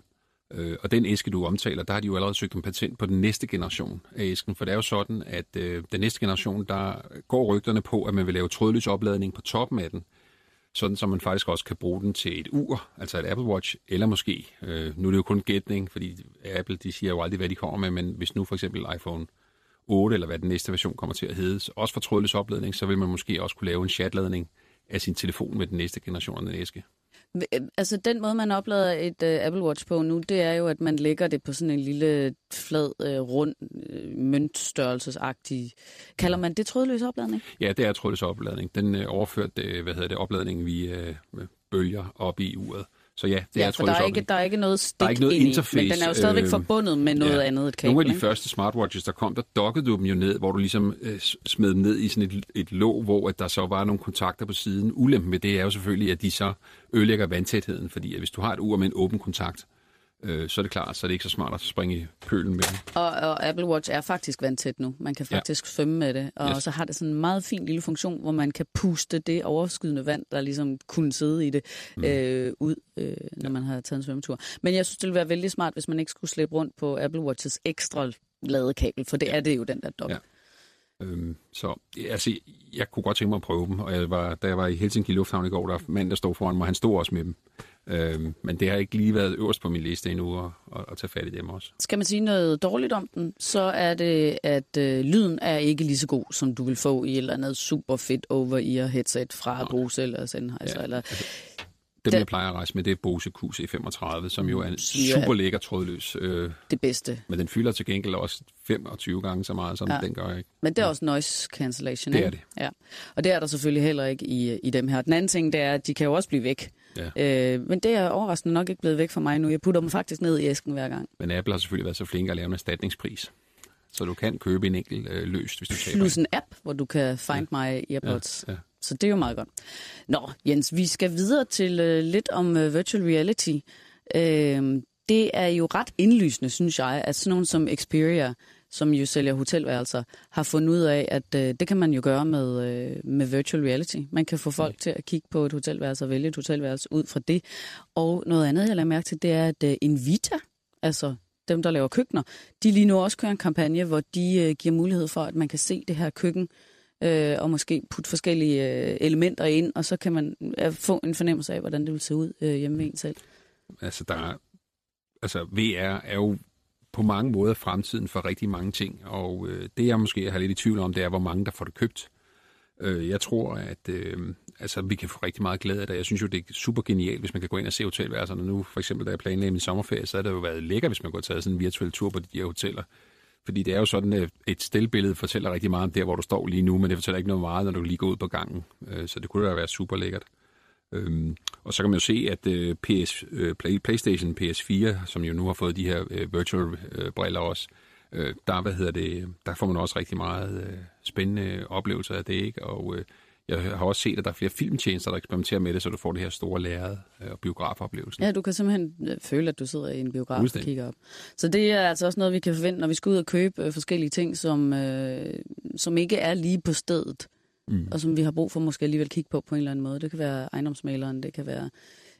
Og den æske, du omtaler, der har de jo allerede søgt om patent på den næste generation af æsken. For det er jo sådan, at den næste generation, der går rygterne på, at man vil lave trådløs opladning på toppen af den, sådan så man faktisk også kan bruge den til et ur, altså et Apple Watch, eller måske, nu er det jo kun gætning, fordi Apple, de siger jo aldrig, hvad de kommer med, men hvis nu for eksempel iPhone 8, eller hvad den næste version kommer til at hedde, også for trådløs opladning, så vil man måske også kunne lave en chatladning af sin telefon med den næste generation af den æske. Altså den måde, man oplader et Apple Watch på nu, det er jo, at man lægger det på sådan en lille, flad, rund, møntstørrelsesagtig. Kalder man det trådløs opladning? Ja, det er trådløs opladning. Den overført, opladningen via bølger op i uret. Så ja, det er trådløs opladning. Der er ikke noget stik ind interface, men den er jo stadigvæk forbundet med noget andet, et kabel. Nogle af de første smartwatches, der kom, der dokkede du dem jo ned, hvor du ligesom smed dem ned i sådan et låg, hvor at der så var nogle kontakter på siden. Ulempen med det er jo selvfølgelig, at de så ødelægger vandtætheden, fordi at hvis du har et ur med en åben kontakt, så er det klart, så er det ikke så smart at springe i pølen med den. Og Apple Watch er faktisk vandtæt nu. Man kan faktisk svømme med det. Og så har det sådan en meget fin lille funktion, hvor man kan puste det overskydende vand, der ligesom kunne sidde i det, ud, når man har taget en svømmetur. Men jeg synes, det ville være vældig smart, hvis man ikke skulle slæbe rundt på Apple Watches ekstra ladekabel, for det er det jo, den der dok. Ja. Så altså, jeg kunne godt tænke mig at prøve dem, og da jeg var i Helsinki Lufthavn i går, der mand, der stod foran mig, han stod også med dem. Men det har ikke lige været øverst på min liste endnu at tage fat i dem også. Skal man sige noget dårligt om den, så er det, at lyden er ikke lige så god, som du vil få i et eller andet super fedt over-ear headset fra Bose eller Sennheiser. Eller dem, jeg plejer at rejse med, det er Bose QC35, som jo er en super lækker trådløs. Det bedste. Men den fylder til gengæld også 25 gange så meget, som den gør, ikke? Men det er også noise cancellation, ikke? Det er det. Ja. Og det er der selvfølgelig heller ikke i dem her. Den anden ting, det er, at de kan jo også blive væk. Ja. Men det er overraskende nok ikke blevet væk for mig nu. Jeg putter dem faktisk ned i æsken hver gang. Men Apple har selvfølgelig været så flink at lave en erstatningspris. Så du kan købe en enkelt løst, hvis du taber. Plus en app, hvor du kan find my earpods. Ja. Så det er jo meget godt. Nå, Jens, vi skal videre til lidt om virtual reality. Det er jo ret indlysende, synes jeg, at sådan nogen som Xperia, som jo sælger hotelværelser, har fundet ud af, at det kan man jo gøre med virtual reality. Man kan få folk til at kigge på et hotelværelse og vælge et hotelværelse ud fra det. Og noget andet, jeg lader mærke til, det er, at Invita, altså dem, der laver køkkener, de lige nu også kører en kampagne, hvor de giver mulighed for, at man kan se det her køkken, og måske putte forskellige elementer ind, og så kan man få en fornemmelse af, hvordan det vil se ud hjemme ved en selv. Altså, VR er jo på mange måder fremtiden for rigtig mange ting, og det jeg måske har lidt i tvivl om, det er, hvor mange der får det købt. Jeg tror, at vi kan få rigtig meget glæde af det. Jeg synes jo, det er super genialt, hvis man kan gå ind og se hotelværelserne. Nu, for eksempel, da jeg planlagde min sommerferie, så har det jo været lækkert, hvis man kunne tage sådan en virtuel tur på de her hoteller. Fordi det er jo sådan, at et stillbillede fortæller rigtig meget om der, hvor du står lige nu, men det fortæller ikke noget meget, når du lige går ud på gangen. Så det kunne da være super lækkert. Og så kan man jo se, at PlayStation PS4, som jo nu har fået de her virtual briller også, der får man også rigtig meget spændende oplevelser af det, ikke? Og jeg har også set, at der er flere filmtjenester, der eksperimenterer med det, så du får det her store lærred og biografoplevelsen. Ja, du kan simpelthen føle, at du sidder i en biograf og kigger op. Så det er altså også noget, vi kan forvente, når vi skal ud og købe forskellige ting, som ikke er lige på stedet, og som vi har brug for måske alligevel kigge på en eller anden måde. Det kan være ejendomsmaleren, det kan være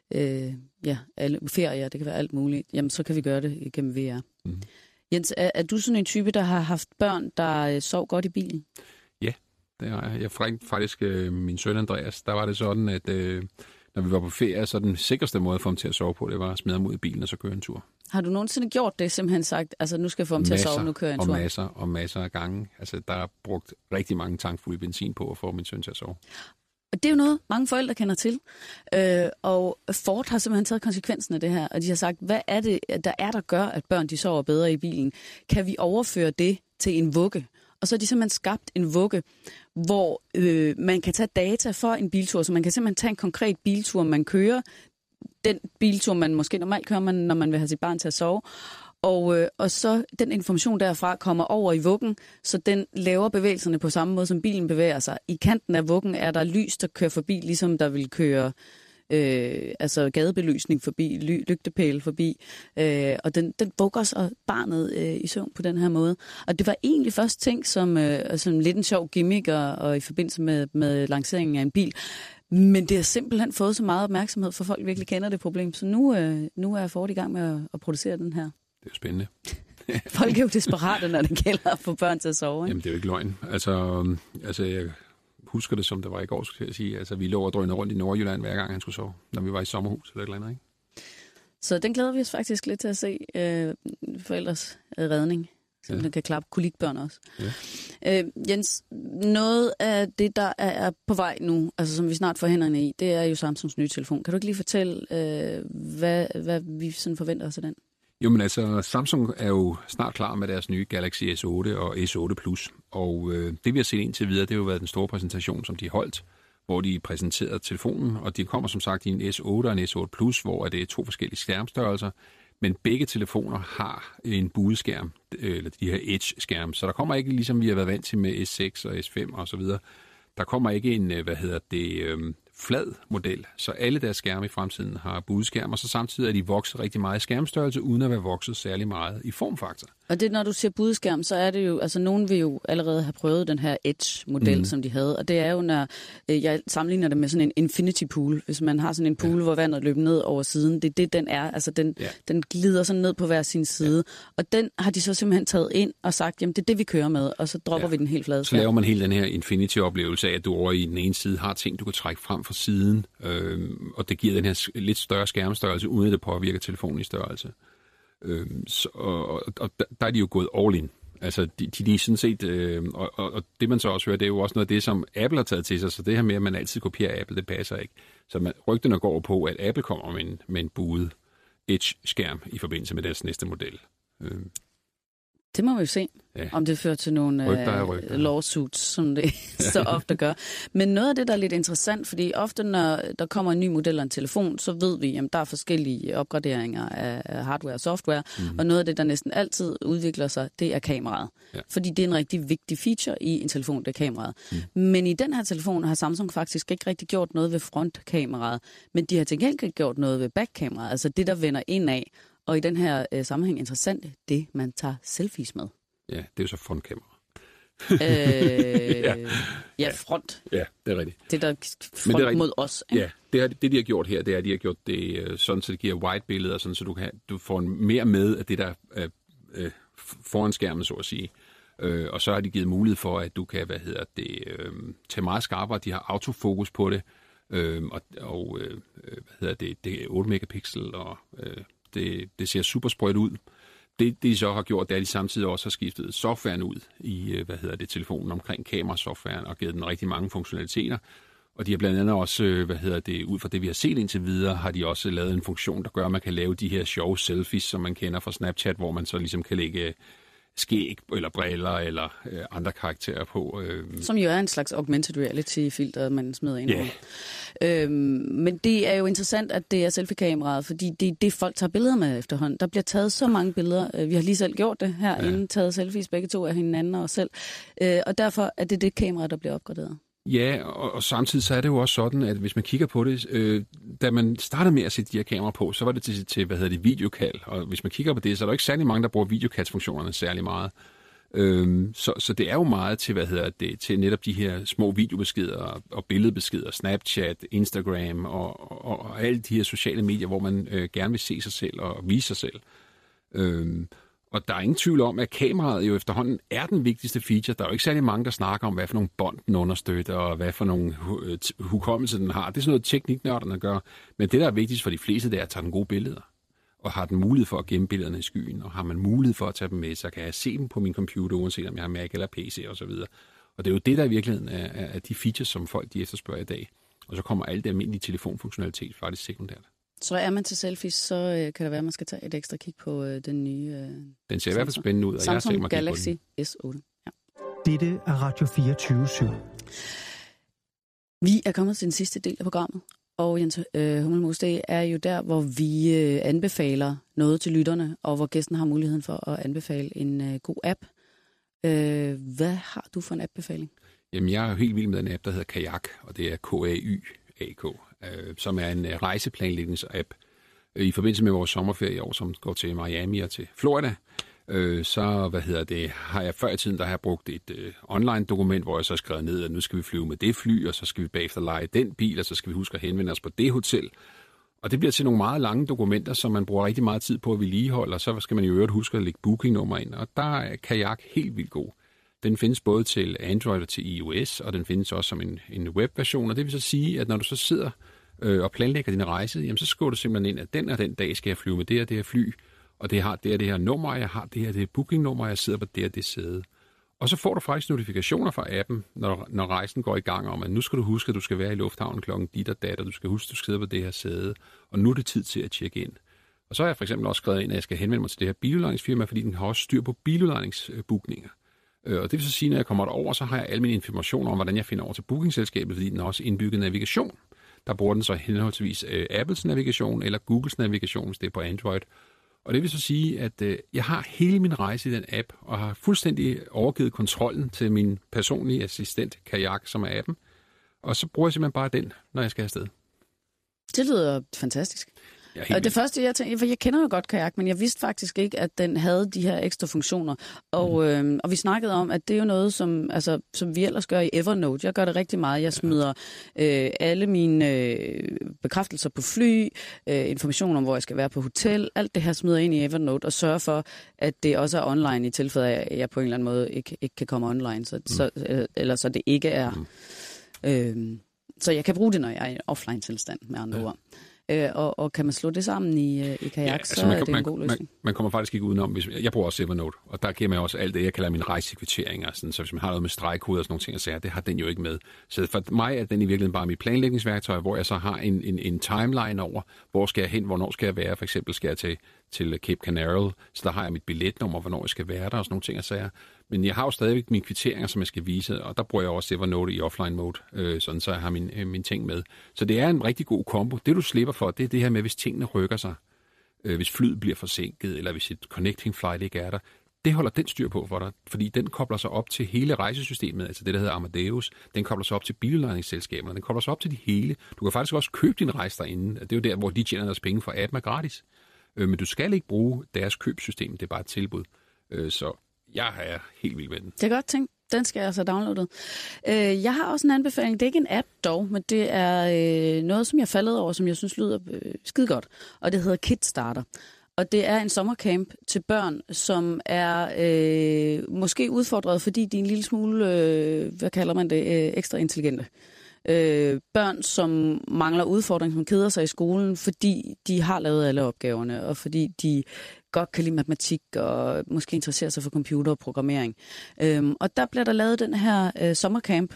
ferier, det kan være alt muligt. Jamen, så kan vi gøre det gennem VR. Jens, er du sådan en type, der har haft børn, der sov godt i bilen? Ja, det har jeg. Faktisk min søn Andreas, der var det sådan, at når vi var på ferie, så den sikreste måde for ham til at sove på, det var at smide ham ud i bilen og så køre en tur. Har du nogensinde gjort det, simpelthen sagt, altså nu skal jeg få ham til at sove, nu kører jeg en tur? Masser af gange. Altså der er brugt rigtig mange tankfulde benzin på at få min søn til at sove. Det er jo noget, mange forældre kender til. Og Ford har simpelthen taget konsekvensen af det her, og de har sagt, hvad er det, der gør, at børn de sover bedre i bilen? Kan vi overføre det til en vugge? Og så har de simpelthen skabt en vugge, hvor man kan tage data for en biltur, så man kan simpelthen tage en konkret biltur, man kører. Den biltur, man måske normalt kører, når man vil have sit barn til at sove. Og så den information derfra kommer over i vuggen, så den laver bevægelserne på samme måde, som bilen bevæger sig. I kanten af vuggen er der lys, der kører forbi, ligesom der vil køre gadebelysning forbi, lygtepæle forbi, og den vugger så barnet i søvn på den her måde. Og det var egentlig først ting som lidt en sjov gimmick og i forbindelse med lanceringen af en bil. Men det har simpelthen fået så meget opmærksomhed, for folk virkelig kender det problem. Så nu er Ford i gang med at producere den her. Det er jo spændende. Folk er jo desperate, når det gælder at få børn til at sove. Ikke? Jamen, det er jo ikke løgn. Altså, jeg husker det, som det var i går, skulle jeg sige. Altså, vi lå og drønede rundt i Nordjylland, hver gang han skulle sove, når vi var i sommerhus eller et eller andet, ikke? Så den glæder vi os faktisk lidt til at se forældres redning. Så den kan klappe kolikbørn også. Ja. Jens, noget af det, der er på vej nu, altså som vi snart får hænderne i, det er jo Samsungs nye telefon. Kan du ikke lige fortælle, hvad vi sådan forventer os af den? Jo, men altså, Samsung er jo snart klar med deres nye Galaxy S8 og S8 Plus. Og det vi har set indtil videre, det har jo været den store præsentation, som de holdt, hvor de præsenterede telefonen, og de kommer som sagt i en S8 og en S8 Plus, hvor det er 2 forskellige skærmstørrelser, men begge telefoner har en budeskærm, eller de her Edge-skærm, så der kommer ikke, ligesom vi har været vant til med S6 og S5 og så videre, der kommer ikke en, flad model, så alle deres skærme i fremtiden har budskærm, og så samtidig er de vokset rigtig meget i skærmstørrelse, uden at være vokset særlig meget i formfaktor. Og det, når du siger budskærm, så er det jo, altså nogen vil jo allerede have prøvet den her Edge-model, som de havde, og det er jo, når jeg sammenligner det med sådan en infinity pool, hvis man har sådan en pool, hvor vandet løber ned over siden, det er det, den er, altså den glider sådan ned på hver sin side, og den har de så simpelthen taget ind og sagt, jamen det er det, vi kører med, og så dropper vi den helt flade skærm. Så laver man hele den her infinity-oplevelse af, at du over i den ene side har ting, du kan trække frem fra siden, og det giver den her lidt større skærmstørrelse, uden at det påvirker telefonen i størrelse. Og der er de jo gået all in. Altså, de er sådan set, og det man så også hører, det er jo også noget af det, som Apple har taget til sig, så det her med, at man altid kopierer Apple, det passer ikke. Så rygterne går på, at Apple kommer med en buet Edge-skærm i forbindelse med deres næste model. Det må vi jo se, om det fører til nogle lawsuits, som det så ofte gør. Men noget af det, der er lidt interessant, fordi ofte, når der kommer en ny model af en telefon, så ved vi, at der er forskellige opgraderinger af hardware og software, og noget af det, der næsten altid udvikler sig, det er kameraet. Ja. Fordi det er en rigtig vigtig feature i en telefon, det er kameraet. Men i den her telefon har Samsung faktisk ikke rigtig gjort noget ved frontkameraet, men de har til gengæld gjort noget ved backkameraet, altså det, der vender indad. Og i den her sammenhæng interessant, det man tager selfies med. Ja, det er jo så frontkamera. Front. Ja, det er rigtigt. Det der front mod os. Ikke? Ja, det de har gjort her, det er, at de har gjort det sådan, så det giver wide-billeder, sådan, så du får mere med af det, der foran skærmen, så at sige. Og så har de givet mulighed for, at du kan, tage meget skarpere. De har autofokus på det, det er 8 megapixel, og det ser super sprødt ud. Det de så har gjort, det er, at de samtidig også har skiftet softwaren ud i, telefonen omkring kamerasoftwaren og givet den rigtig mange funktionaliteter. Og de har blandt andet også, ud fra det, vi har set indtil videre, har de også lavet en funktion, der gør, at man kan lave de her sjove selfies, som man kender fra Snapchat, hvor man så ligesom kan lægge skæg eller briller eller andre karakterer på. Som jo er en slags augmented reality-filter, man smider ind over. Men det er jo interessant, at det er selfie-kameraet, fordi det er det, folk tager billeder med efterhånden. Der bliver taget så mange billeder. Vi har lige selv gjort det herinde, taget selfies begge to af hinanden og os selv. Og derfor er det kamera, der bliver opgraderet. Ja, og samtidig så er det jo også sådan, at hvis man kigger på det, da man startede med at sætte de her kameraer på, så var det til videokald. Og hvis man kigger på det, så er der ikke særlig mange, der bruger videokaldsfunktionerne særlig meget. Så det er jo meget til, til netop de her små videobeskeder og billedbeskeder, Snapchat, Instagram og alle de her sociale medier, hvor man gerne vil se sig selv og vise sig selv. Og der er ingen tvivl om, at kameraet jo efterhånden er den vigtigste feature. Der er jo ikke særlig mange, der snakker om, hvad for nogle bånd den understøtter, og hvad for nogle hukommelse den har. Det er sådan noget tekniknørderne gør. Men det, der er vigtigst for de fleste, det er at tage den gode billeder. Og har den mulighed for at gemme billederne i skyen, og har man mulighed for at tage dem med, så kan jeg se dem på min computer, uanset om jeg har Mac eller PC osv. Og det er jo det, der i virkeligheden er de features, som folk de efterspørger i dag. Og så kommer alt det almindelige telefonfunktionalitet faktisk sekundært. Så er man til selfies, så kan det være, at man skal tage et ekstra kig på den nye den ser i hvert fald spændende ud, og Samsung jeg har Galaxy S8. Ja. Dette er Radio 24/7. Vi er kommet til den sidste del af programmet, og Jens Hummelmose, det er jo der, hvor vi anbefaler noget til lytterne, og hvor gæsten har muligheden for at anbefale en god app. Hvad har du for en app-befaling? Jamen, jeg er jo helt vild med en app, der hedder Kayak, og det er KAYAK, som er en rejseplanlægnings-app i forbindelse med vores sommerferie i år, som går til Miami og til Florida. Så, har jeg før i tiden, der har jeg brugt et online-dokument, hvor jeg så har skrevet ned, at nu skal vi flyve med det fly, og så skal vi bagefter lege den bil, og så skal vi huske at henvende os på det hotel. Og det bliver til nogle meget lange dokumenter, som man bruger rigtig meget tid på at vedligeholde, og så skal man i øvrigt huske at lægge bookingnummer ind, og der er Kayak helt vildt god. Den findes både til Android og til iOS, og den findes også som en webversion, og det vil så sige, at når du så sidder og planlægger din rejse, jamen så skriver du simpelthen ind, at den og den dag skal jeg flyve med det og det her fly, og det har det og det her nummer, jeg har det her det bookingnummer, jeg sidder på det og det sæde. Og så får du faktisk notifikationer fra appen, når rejsen går i gang om, at nu skal du huske, at du skal være i lufthavnen klokken dit og dat, og du skal huske, at du sidder på det her sæde, og nu er det tid til at tjekke ind. Og så har jeg for eksempel også skrevet ind, at jeg skal henvende mig til det her biludlejningsfirma, fordi den har også styr på biludlejningsbookninger. Og det vil så sige, at når jeg kommer derover, så har jeg alle mine informationer om, hvordan jeg finder over til bookingselskabet, fordi den har også indbygget navigation. Der bruger den så henholdsvis Apples navigation eller Googles navigation, hvis det er på Android. Og det vil så sige, at jeg har hele min rejse i den app, og har fuldstændig overgivet kontrollen til min personlige assistent, Kayak, som er appen. Og så bruger jeg simpelthen bare den, når jeg skal afsted. Det lyder fantastisk. Og det første, jeg tænkte, for jeg kender jo godt Kayak, men jeg vidste faktisk ikke, at den havde de her ekstra funktioner. Og vi snakkede om, at det er jo noget, som vi ellers gør i Evernote. Jeg gør det rigtig meget. Jeg smider alle mine bekræftelser på fly, information om, hvor jeg skal være på hotel. Alt det her smider ind i Evernote og sørger for, at det også er online i tilfælde af, at jeg på en eller anden måde ikke kan komme online. Så det ikke er... så jeg kan bruge det, når jeg er i offline-tilstand, med andre ord. Og kan man slå det sammen i Kayak, så er det en god løsning. Man kommer faktisk ikke udenom. Jeg bruger også Evernote, og der giver man også alt det, jeg kalder mine rejsekvitteringer. Så hvis man har noget med stregkoder og sådan nogle ting, så det har den jo ikke med. Så for mig er den i virkeligheden bare mit planlægningsværktøj, hvor jeg så har en timeline over, hvor skal jeg hen, hvornår skal jeg være. For eksempel skal jeg til Cape Canaveral, så der har jeg mit billetnummer, hvornår jeg skal være der og sådan nogle ting og sager. Men jeg har jo stadigvæk mine kvitteringer, som jeg skal vise, og der bruger jeg også Evernote i offline mode, sådan så jeg har mine ting med. Så det er en rigtig god kombo. Det du slipper for, det er det her med, hvis tingene rykker sig. Hvis flyet bliver forsinket, eller hvis et connecting flight ikke er der. Det holder den styr på for dig, fordi den kobler sig op til hele rejsesystemet, altså det, der hedder Amadeus. Den kobler sig op til biludlejningsselskaberne, den kobler sig op til de hele. Du kan faktisk også købe din rejse derinde. Det er jo der, hvor de tjener deres penge, for appen er gratis. Men du skal ikke bruge deres købssystem, det er bare et tilbud. Så jeg er helt vild med den. Det er godt tænkt. Den skal jeg altså downloade. Jeg har også en anbefaling. Det er ikke en app dog, men det er noget, som jeg faldet over, som jeg synes lyder skide godt. Og det hedder Kidstarter. Og det er en sommercamp til børn, som er måske udfordret, fordi de er en lille smule, hvad kalder man det, ekstra intelligente. Børn, som mangler udfordring, som keder sig i skolen, fordi de har lavet alle opgaverne, og fordi de godt kan lide matematik, og måske interesserer sig for computer og programmering. Og der bliver der lavet den her sommercamp,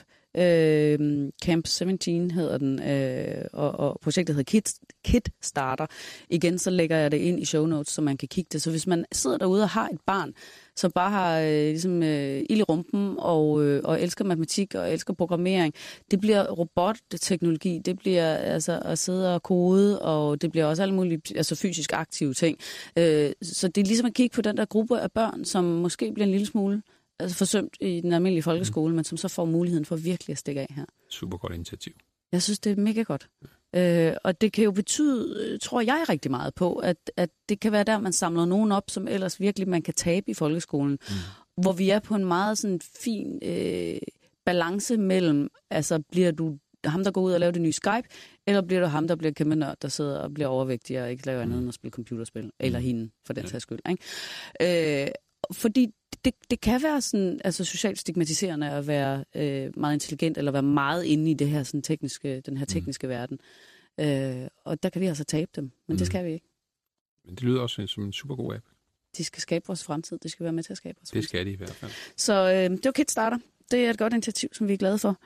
Camp 17 hedder den, og projektet hedder Kidstarter. Igen, så lægger jeg det ind i show notes, så man kan kigge det. Så hvis man sidder derude og har et barn, som bare har ild i rumpen og elsker matematik og elsker programmering, det bliver robotteknologi, det bliver altså at sidde og kode, og det bliver også alle mulige fysisk aktive ting. Så det er ligesom at kigge på den der gruppe af børn, som måske bliver en lille smule forsømt i den almindelige folkeskole, men som så får muligheden for virkelig at stikke af her. Super godt initiativ. Jeg synes, det er mega godt. Og det kan jo betyde, tror jeg rigtig meget på, at det kan være der, man samler nogen op, som ellers virkelig man kan tabe i folkeskolen. Hvor vi er på en meget sådan fin balance mellem, altså bliver du ham, der går ud og laver det nye Skype, eller bliver du ham, der bliver kæmpe nørd, der sidder og bliver overvægtig og ikke laver andet end at spille computerspil, eller hende, for den sags skyld. Ikke? Fordi det kan være sådan, altså socialt stigmatiserende at være meget intelligent, eller være meget inde i det her sådan den her tekniske verden. Og der kan vi altså tabe dem, men det skal vi ikke. Men det lyder også som en super god app. De skal skabe vores fremtid. De skal være med til at skabe vores fremtid. Det skal de i hvert fald. Så det var Kidstarter. Det er et godt initiativ, som vi er glade for.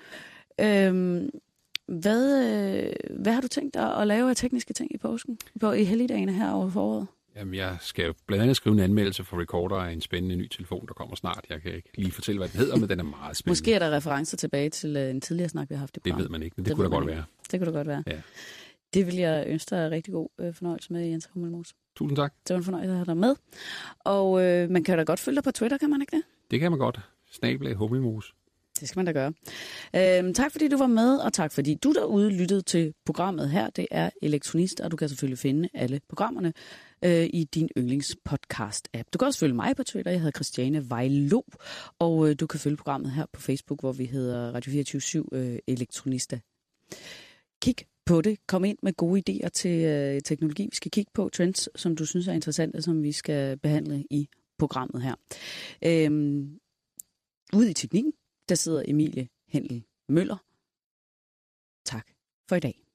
Hvad har du tænkt dig at lave af tekniske ting i påsken? I helligdagene her over foråret? Jamen, jeg skal blandt andet skrive en anmeldelse for Recorder af en spændende ny telefon, der kommer snart. Jeg kan ikke lige fortælle, hvad den hedder, men den er meget spændende. Måske er der referencer tilbage til en tidligere snak, vi har haft i programmet. Det ved man ikke, men det kunne da godt være. Det kunne da godt være. Ja. Det vil jeg ønske dig rigtig god fornøjelse med, Jens Hummelmose. Tusind tak. Det var en fornøjelse at have dig med. Og man kan da godt følge dig på Twitter, kan man ikke det? Det kan man godt. / Hummelmose. Det skal man da gøre. Tak fordi du var med, og tak fordi du derude lyttede til programmet her. Det er Elektronist, og du kan selvfølgelig finde alle programmerne i din yndlingspodcast-app. Du kan også følge mig på Twitter. Jeg hedder Christiane Vejlo, og du kan følge programmet her på Facebook, hvor vi hedder Radio 24/7 Elektronista. Kig på det. Kom ind med gode idéer til teknologi. Vi skal kigge på trends, som du synes er interessante, som vi skal behandle i programmet her. Ude i teknikken, der sidder Emilie Hendel Møller. Tak for i dag.